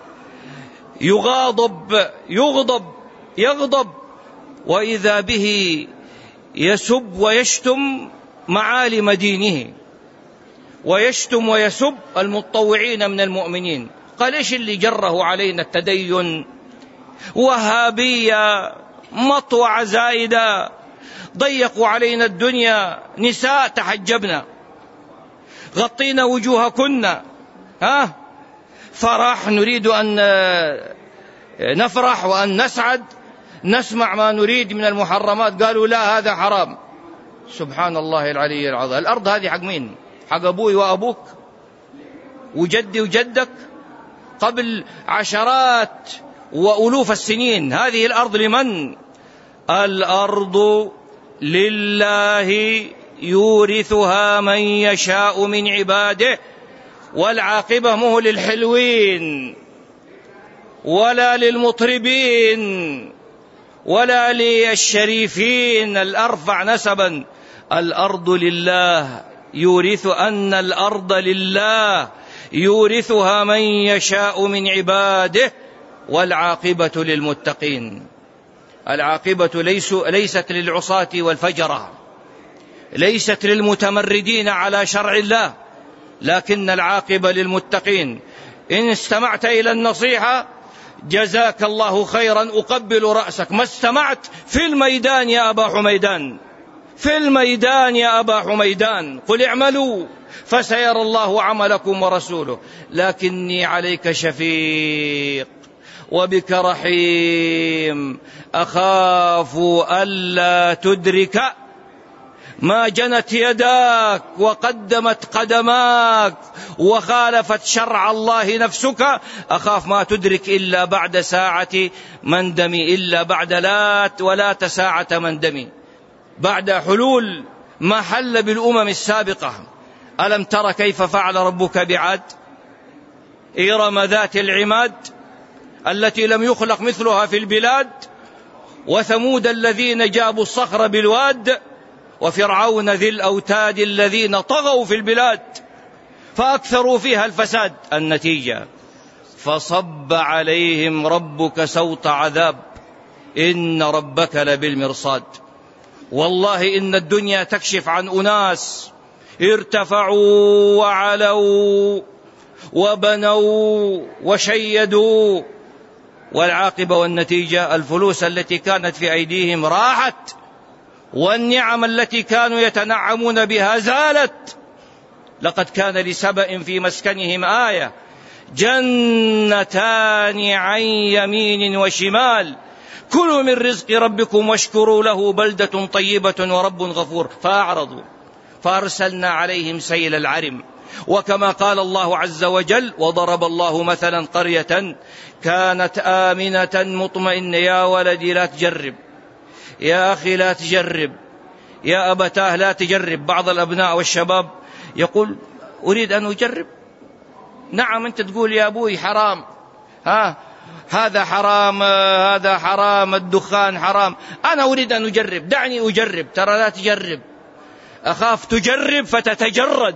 يغاضب يغضب يغضب، وإذا به يسب ويشتم معالم دينه، ويشتم ويسب المتطوعين من المؤمنين. قال إيش اللي جره علينا؟ التدين، وهابية، مطوع زائدة، ضيقوا علينا الدنيا، نساء تحجبنا، غطينا وجوهكن، ها فرح، نريد أن نفرح وأن نسعد، نسمع ما نريد من المحرمات، قالوا لا هذا حرام. سبحان الله العلي العظيم. الأرض هذه حق مين؟ حق أبوي وأبوك وجدي وجدك قبل عشرات وألوف السنين. هذه الأرض لمن؟ الأرض لله يورثها من يشاء من عباده والعاقبة مو للحلوين ولا للمطربين ولا للشريفين الأرفع نسبا. الأرض لله يورث أن الأرض لله يورثها من يشاء من عباده والعاقبة للمتقين. العاقبة ليس ليست للعصاة والفجرة، ليست للمتمردين على شرع الله، لكن العاقبة للمتقين. إن استمعت إلى النصيحة جزاك الله خيرا، أقبل رأسك. ما استمعت في الميدان يا أبا حميدان، في الميدان يا أبا حميدان، قل اعملوا فسيرى الله عملكم ورسوله، لكني عليك شفيق وبك رحيم، أخاف ألا تدرك ما جنت يداك وقدمت قدماك وخالفت شرع الله نفسك، أخاف ما تدرك إلا بعد ساعة مندم، إلا بعد لات ولا ساعة مندم، بعد حلول ما حل بالأمم السابقة. ألم تر كيف فعل ربك بعاد؟ إرم ذات العماد التي لم يخلق مثلها في البلاد، وثمود الذين جابوا الصخر بالواد، وفرعون ذي الأوتاد الذين طغوا في البلاد فأكثروا فيها الفساد. النتيجة فصب عليهم ربك سوط عذاب إن ربك لبالمرصاد. والله إن الدنيا تكشف عن أناس ارتفعوا وعلوا وبنوا وشيدوا، والعاقبة والنتيجة الفلوس التي كانت في أيديهم راحت، والنعم التي كانوا يتنعمون بها زالت. لقد كان لسبأ في مسكنهم آية، جنتان عن يمين وشمال، كلوا من رزق ربكم واشكروا له بلدة طيبة ورب غفور، فأعرضوا فأرسلنا عليهم سيل العرم. وكما قال الله عز وجل: وضرب الله مثلا قرية كانت آمنة مطمئنة. يا ولدي لا تجرب، يا أخي لا تجرب، يا أبتاه لا تجرب. بعض الأبناء والشباب يقول أريد أن أجرب. نعم أنت تقول يا أبوي حرام، ها هذا حرام، هذا حرام، الدخان حرام، أنا أريد أن أجرب، دعني أجرب. ترى لا تجرب، أخاف تجرب فتتجرد،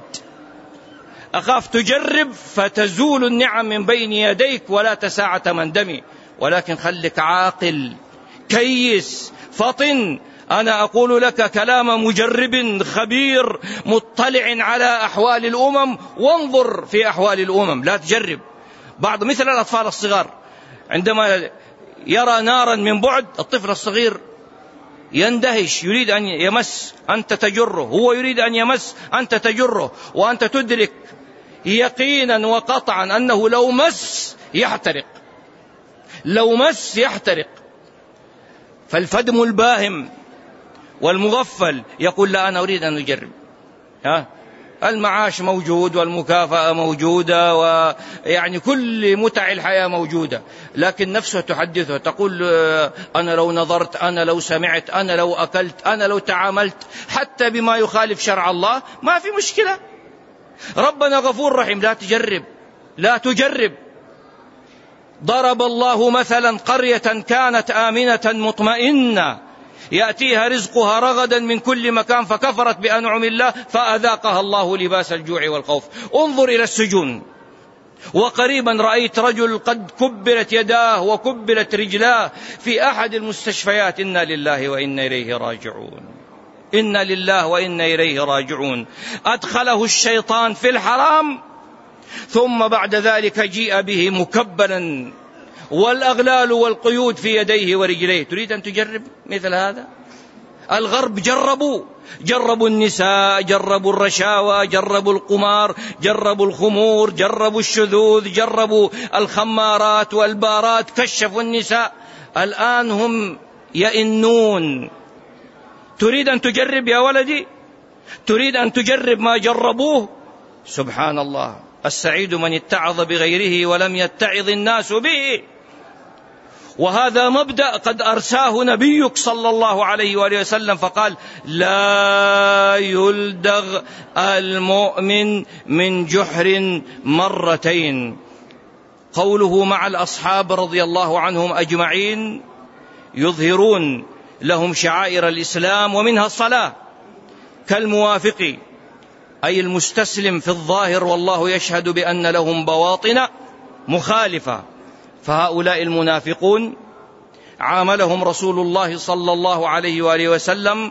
أخاف تجرب فتزول النعم من بين يديك ولا تساعة مندمي. ولكن خلك عاقل كيس فطن. أنا أقول لك كلام مجرب خبير مطلع على أحوال الأمم، وانظر في أحوال الأمم، لا تجرب. بعض مثل الأطفال الصغار عندما يرى نارا من بعد، الطفل الصغير يندهش، يريد أن يمس، أنت تجره، هو يريد أن يمس، أنت تجره، وأنت تدرك يقينا وقطعا أنه لو مس يحترق، لو مس يحترق. فالفدم الباهم والمغفل يقول لا أنا أريد أن أجرب. ها المعاش موجود والمكافأة موجودة ويعني كل متع الحياة موجودة، لكن نفسه تحدثه تقول أنا لو نظرت، أنا لو سمعت، أنا لو أكلت، أنا لو تعاملت حتى بما يخالف شرع الله ما في مشكلة. ربنا غفور رحيم، لا تجرب، لا تجرب. ضرب الله مثلا قرية كانت آمنة مطمئنة يأتيها رزقها رغدا من كل مكان فكفرت بأنعم الله فأذاقها الله لباس الجوع والخوف. انظر إلى السجون، وقريبا رأيت رجل قد كبلت يداه وكبلت رجلاه في أحد المستشفيات. إنا لله وإنا إليه راجعون، إنا لله وإنا إليه راجعون. أدخله الشيطان في الحرام، ثم بعد ذلك جيء به مكبلا والأغلال والقيود في يديه ورجليه. تريد أن تجرب مثل هذا؟ الغرب جربوا، جربوا النساء، جربوا الرشاوى، جربوا القمار، جربوا الخمور، جربوا الشذوذ، جربوا الخمارات والبارات، كشفوا النساء، الآن هم يئنون. تريد أن تجرب يا ولدي؟ تريد أن تجرب ما جربوه؟ سبحان الله، السعيد من اتعظ بغيره ولم يتعظ الناس به. وهذا مبدأ قد أرساه نبيك صلى الله عليه وآله وسلم، فقال: لا يلدغ المؤمن من جحر مرتين. قوله مع الأصحاب رضي الله عنهم أجمعين يظهرون لهم شعائر الإسلام ومنها الصلاة، كالموافق أي المستسلم في الظاهر، والله يشهد بأن لهم بواطن مخالفة. فهؤلاء المنافقون عاملهم رسول الله صلى الله عليه وآله وسلم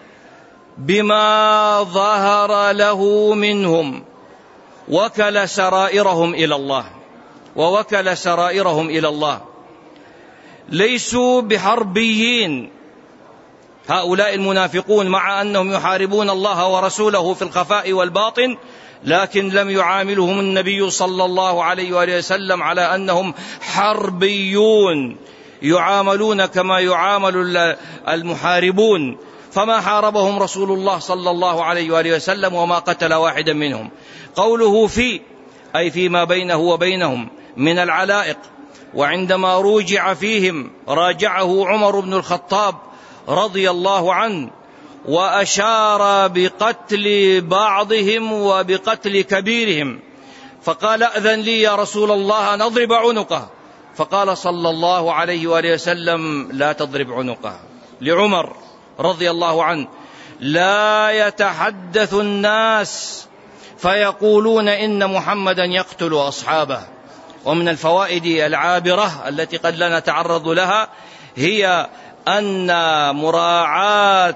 بما ظهر له منهم، وكل سرائرهم إلى الله ووكل سرائرهم إلى الله. ليسوا بحربيين هؤلاء المنافقون، مع أنهم يحاربون الله ورسوله في الخفاء والباطن، لكن لم يعاملهم النبي صلى الله عليه وآله وسلم على أنهم حربيون، يعاملون كما يعامل المحاربون. فما حاربهم رسول الله صلى الله عليه وآله وسلم وما قتل واحدا منهم. قوله في أي فيما بينه وبينهم من العلائق. وعندما روجع فيهم راجعه عمر بن الخطاب رضي الله عنه، وأشار بقتل بعضهم وبقتل كبيرهم، فقال: أذن لي يا رسول الله أن أضرب عنقه. فقال صلى الله عليه وآله وسلم: لا تضرب عنقه. لعمر رضي الله عنه: لا يتحدث الناس فيقولون إن محمدا يقتل أصحابه. ومن الفوائد العابرة التي قد لا نتعرض لها هي أن مراعاة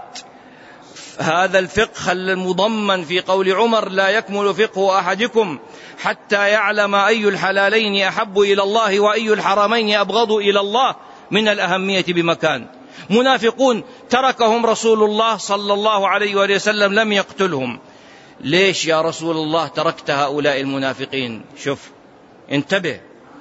هذا الفقه المضمن في قول عمر: لا يكمل فقه أحدكم حتى يعلم أي الحلالين أحب إلى الله وأي الحرمين أبغض إلى الله، من الأهمية بمكان. منافقون تركهم رسول الله صلى الله عليه وآله وسلم، لم يقتلهم. ليش يا رسول الله تركت هؤلاء المنافقين؟ شوف، انتبه.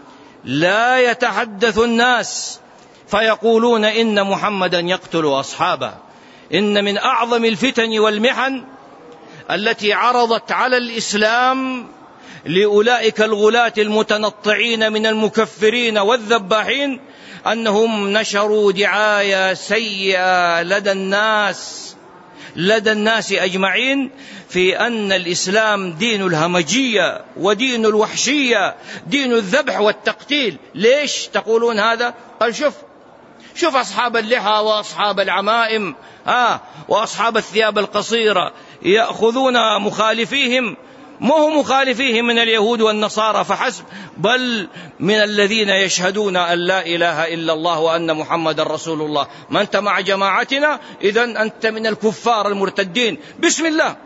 لا يتحدث الناس فيقولون إن محمدا يقتل أصحابه. إن من أعظم الفتن والمحن التي عرضت على الإسلام لأولئك الغلاة المتنطعين من المكفرين والذباحين أنهم نشروا دعاية سيئة لدى الناس لدى الناس أجمعين في أن الإسلام دين الهمجية ودين الوحشية، دين الذبح والتقتيل. ليش تقولون هذا؟ قال: شوف شوف أصحاب اللحى وأصحاب العمائم آه وأصحاب الثياب القصيرة يأخذون مخالفيهم، ما هم مخالفيهم من اليهود والنصارى فحسب، بل من الذين يشهدون أن لا إله إلا الله وأن محمد رسول الله. ما أنت مع جماعتنا إذن أنت من الكفار المرتدين. بسم الله،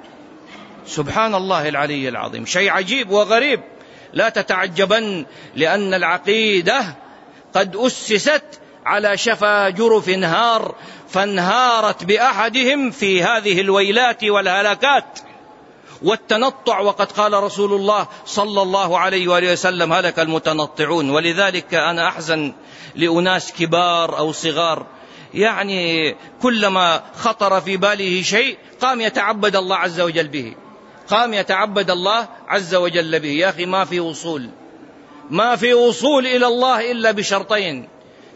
سبحان الله العلي العظيم. شيء عجيب وغريب، لا تتعجبن، لأن العقيدة قد أسست على شفا جرف نهار، فانهارت بأحدهم في هذه الويلات والهلاكات والتنطع. وقد قال رسول الله صلى الله عليه وآله وسلم: هلك المتنطعون. ولذلك أنا أحزن لأناس كبار أو صغار، يعني كلما خطر في باله شيء قام يتعبد الله عز وجل به، قام يتعبد الله عز وجل به. يا أخي، ما في وصول ما في وصول إلى الله إلا بشرطين: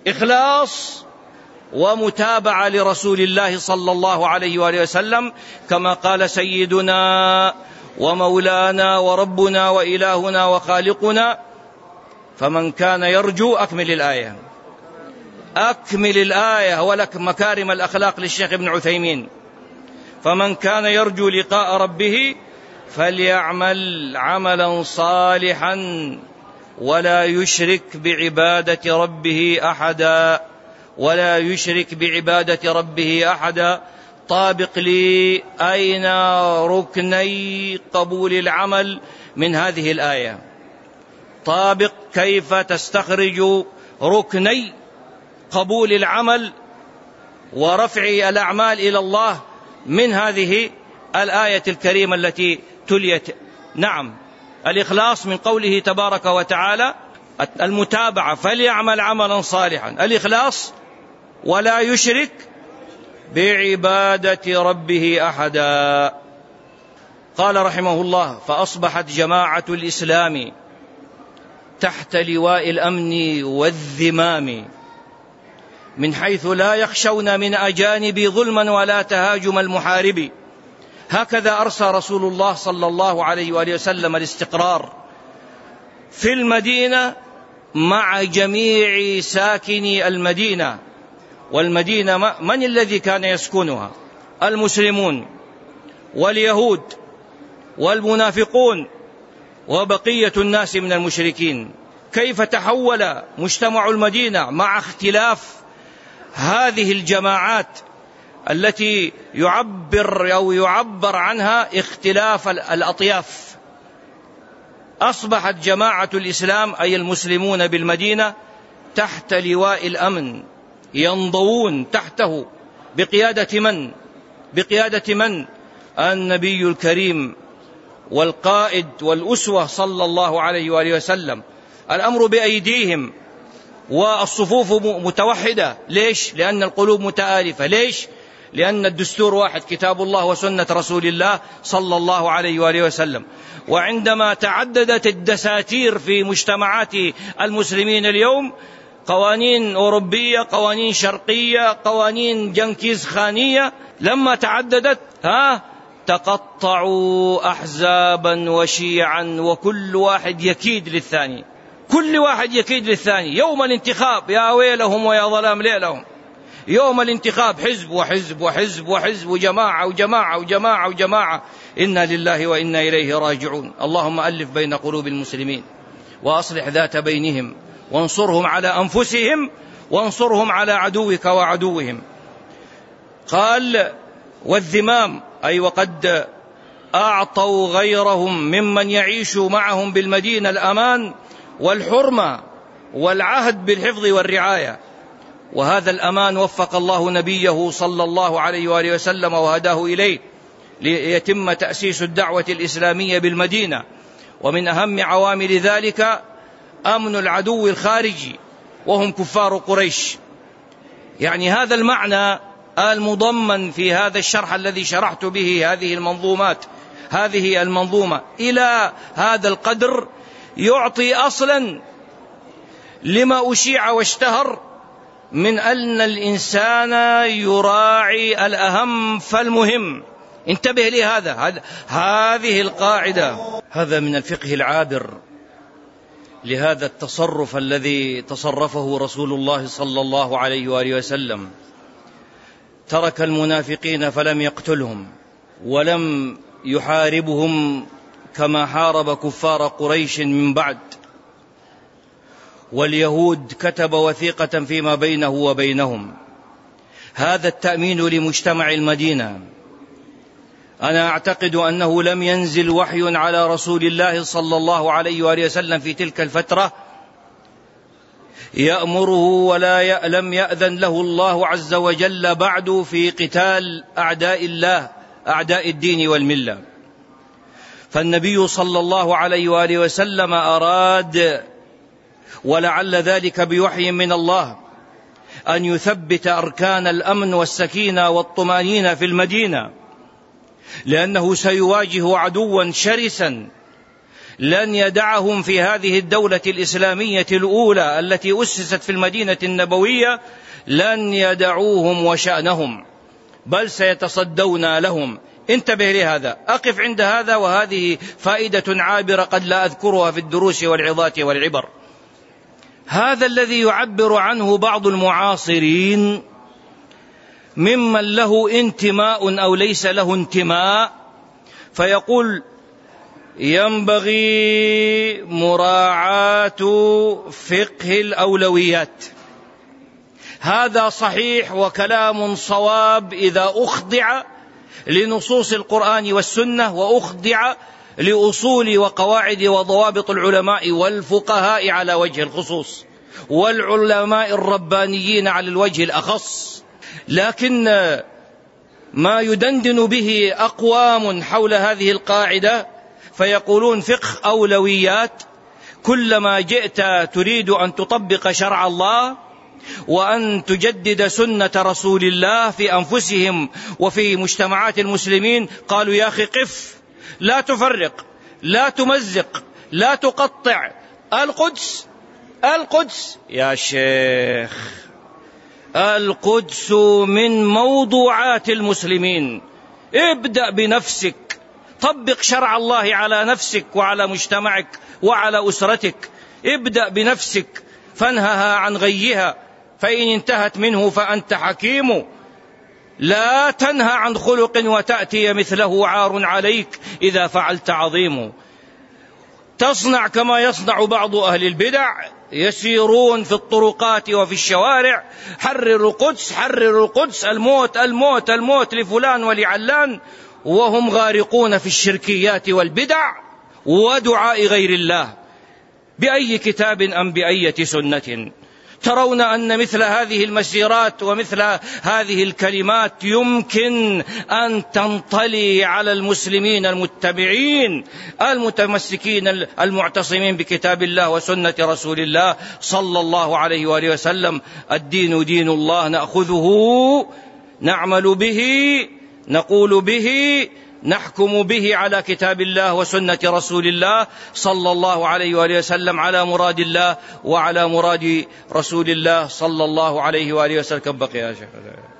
إخلاص ومتابعة لرسول الله صلى الله عليه وآله وسلم، كما قال سيدنا ومولانا وربنا وإلهنا وخالقنا: فمن كان يرجو، أكمل الآية أكمل الآية ولك مكارم الأخلاق للشيخ ابن عثيمين: فمن كان يرجو لقاء ربه فليعمل عملا صالحا ولا يشرك بعبادة ربه أحدا ولا يشرك بعبادة ربه أحدا. طابق لي أين ركني قبول العمل من هذه الآية؟ طابق كيف تستخرج ركني قبول العمل ورفع الأعمال إلى الله من هذه الآية الكريمة التي تليت. نعم، الإخلاص من قوله تبارك وتعالى، المتابعة فليعمل عملا صالحا، الإخلاص ولا يشرك بعبادة ربه أحدا. قال رحمه الله: فأصبحت جماعة الإسلام تحت لواء الأمن والذمام من حيث لا يخشون من أجانب ظلما ولا تهاجم المحارب. هكذا أرسى رسول الله صلى الله عليه وآله وسلم الاستقرار في المدينة مع جميع ساكني المدينة. والمدينة من الذي كان يسكنها؟ المسلمون واليهود والمنافقون وبقية الناس من المشركين. كيف تحول مجتمع المدينة مع اختلاف هذه الجماعات التي يعبر أو يعبر عنها اختلاف الأطياف. أصبحت جماعة الإسلام أي المسلمون بالمدينة تحت لواء الأمن، ينضوون تحته بقيادة من؟ بقيادة من؟ النبي الكريم والقائد والأسوة صلى الله عليه وآله وسلم. الأمر بأيديهم والصفوف متوحدة. ليش؟ لأن القلوب متآلفة. ليش؟ لأن الدستور واحد، كتاب الله وسنة رسول الله صلى الله عليه وآله وسلم. وعندما تعددت الدساتير في مجتمعات المسلمين اليوم، قوانين أوروبية، قوانين شرقية، قوانين جنكيز خانية، لما تعددت ها تقطعوا أحزابا وشيعا، وكل واحد يكيد للثاني، كل واحد يكيد للثاني. يوم الانتخاب يا ويلهم ويا ظلام ليلهم، يوم الانتخاب حزب وحزب وحزب وحزب وجماعة وجماعة وجماعة وجماعة. إنا لله وإنا إليه راجعون. اللهم ألف بين قلوب المسلمين وأصلح ذات بينهم وانصرهم على أنفسهم وانصرهم على عدوك وعدوهم. قال والذمام أي وقد أعطوا غيرهم ممن يعيش معهم بالمدينة الأمان والحرمة والعهد بالحفظ والرعاية. وهذا الأمان وفق الله نبيه صلى الله عليه وآله وسلم وهداه إليه ليتم تأسيس الدعوة الإسلامية بالمدينة. ومن أهم عوامل ذلك أمن العدو الخارجي وهم كفار قريش. يعني هذا المعنى المضمن في هذا الشرح الذي شرحت به هذه المنظومات، هذه المنظومة إلى هذا القدر يعطي أصلا لما أشيع واشتهر من أن الإنسان يراعي الأهم فالمهم. انتبه لهذا، هذه القاعدة. هذا من الفقه العابر لهذا التصرف الذي تصرفه رسول الله صلى الله عليه وآله وسلم. ترك المنافقين فلم يقتلهم ولم يحاربهم كما حارب كفار قريش من بعد. واليهود كتب وثيقة فيما بينه وبينهم. هذا التأمين لمجتمع المدينة. أنا أعتقد أنه لم ينزل وحي على رسول الله صلى الله عليه وآله وسلم في تلك الفترة يأمره ولا لم يأذن له الله عز وجل بعد في قتال أعداء الله، أعداء الدين والملة. فالنبي صلى الله عليه وآله وسلم أراد، ولعل ذلك بوحي من الله، أن يثبت أركان الأمن والسكينة والطمأنينة في المدينة، لأنه سيواجه عدوا شرسا لن يدعهم في هذه الدولة الإسلامية الأولى التي أسست في المدينة النبوية، لن يدعوهم وشأنهم، بل سيتصدون لهم. انتبه لهذا. أقف عند هذا، وهذه فائدة عابرة قد لا أذكرها في الدروس والعظات والعبر. هذا الذي يعبر عنه بعض المعاصرين ممن له انتماء أو ليس له انتماء، فيقول ينبغي مراعاة فقه الأولويات. هذا صحيح وكلام صواب إذا أخضع لنصوص القرآن والسنة وأخضع لأصول وقواعد وضوابط العلماء والفقهاء على وجه الخصوص، والعلماء الربانيين على الوجه الأخص. لكن ما يدندن به أقوام حول هذه القاعدة فيقولون فقه أولويات. كلما جئت تريد أن تطبق شرع الله وأن تجدد سنة رسول الله في أنفسهم وفي مجتمعات المسلمين، قالوا يا أخي قف، لا تفرق، لا تمزق، لا تقطع. القدس القدس يا شيخ، القدس من موضوعات المسلمين. ابدأ بنفسك، طبق شرع الله على نفسك وعلى مجتمعك وعلى أسرتك. ابدأ بنفسك فانهها عن غيها، فإن انتهت منه فأنت حكيم. لا تنهى عن خلق وتأتي مثله عار عليك إذا فعلت عظيم. تصنع كما يصنع بعض أهل البدع، يسيرون في الطرقات وفي الشوارع: حرروا القدس، حرروا القدس، الموت الموت الموت لفلان ولعلان، وهم غارقون في الشركيات والبدع ودعاء غير الله. بأي كتاب أم بأية سنة؟ ترون أن مثل هذه المسيرات ومثل هذه الكلمات يمكن أن تنطلي على المسلمين المتبعين المتمسكين المعتصمين بكتاب الله وسنة رسول الله صلى الله عليه وآله وسلم. الدين دين الله، نأخذه، نعمل به، نقول به، نحكم به على كتاب الله وسنة رسول الله صلى الله عليه وآله وسلم، على مراد الله وعلى مراد رسول الله صلى الله عليه وآله وسلم. كم بقي يا شيخ؟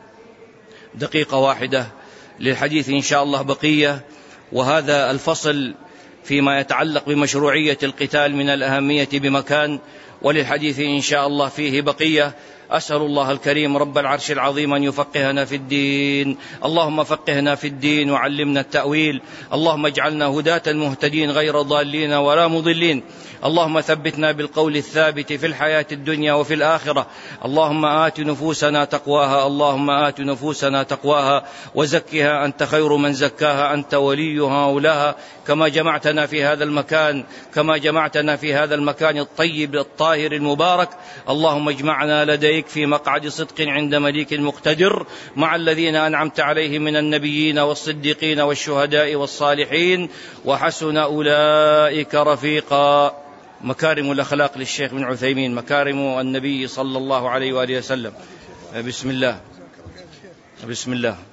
دقيقة واحدة للحديث إن شاء الله بقية. وهذا الفصل فيما يتعلق بمشروعية القتال من الأهمية بمكان، وللحديث إن شاء الله فيه بقية. أسأل الله الكريم رب العرش العظيم أن يفقهنا في الدين. اللهم فقهنا في الدين وعلمنا التأويل. اللهم اجعلنا هداة مهتدين غير ضالين ولا مضلين. اللهم ثبتنا بالقول الثابت في الحياة الدنيا وفي الآخرة. اللهم آت نفوسنا تقواها، اللهم آت نفوسنا تقواها وزكها أنت خير من زكاها، أنت وليها ولاها. كما جمعتنا في هذا المكان، كما جمعتنا في هذا المكان الطيب الطاهر المبارك، اللهم اجمعنا لديك في مقعد صدق عند مليك مقتدر مع الذين أنعمت عليهم من النبيين والصديقين والشهداء والصالحين، وحسن أولئك رفيقا. مكارم الأخلاق للشيخ بن عثيمين، مكارم النبي صلى الله عليه وآله وسلم. بسم الله، بسم الله.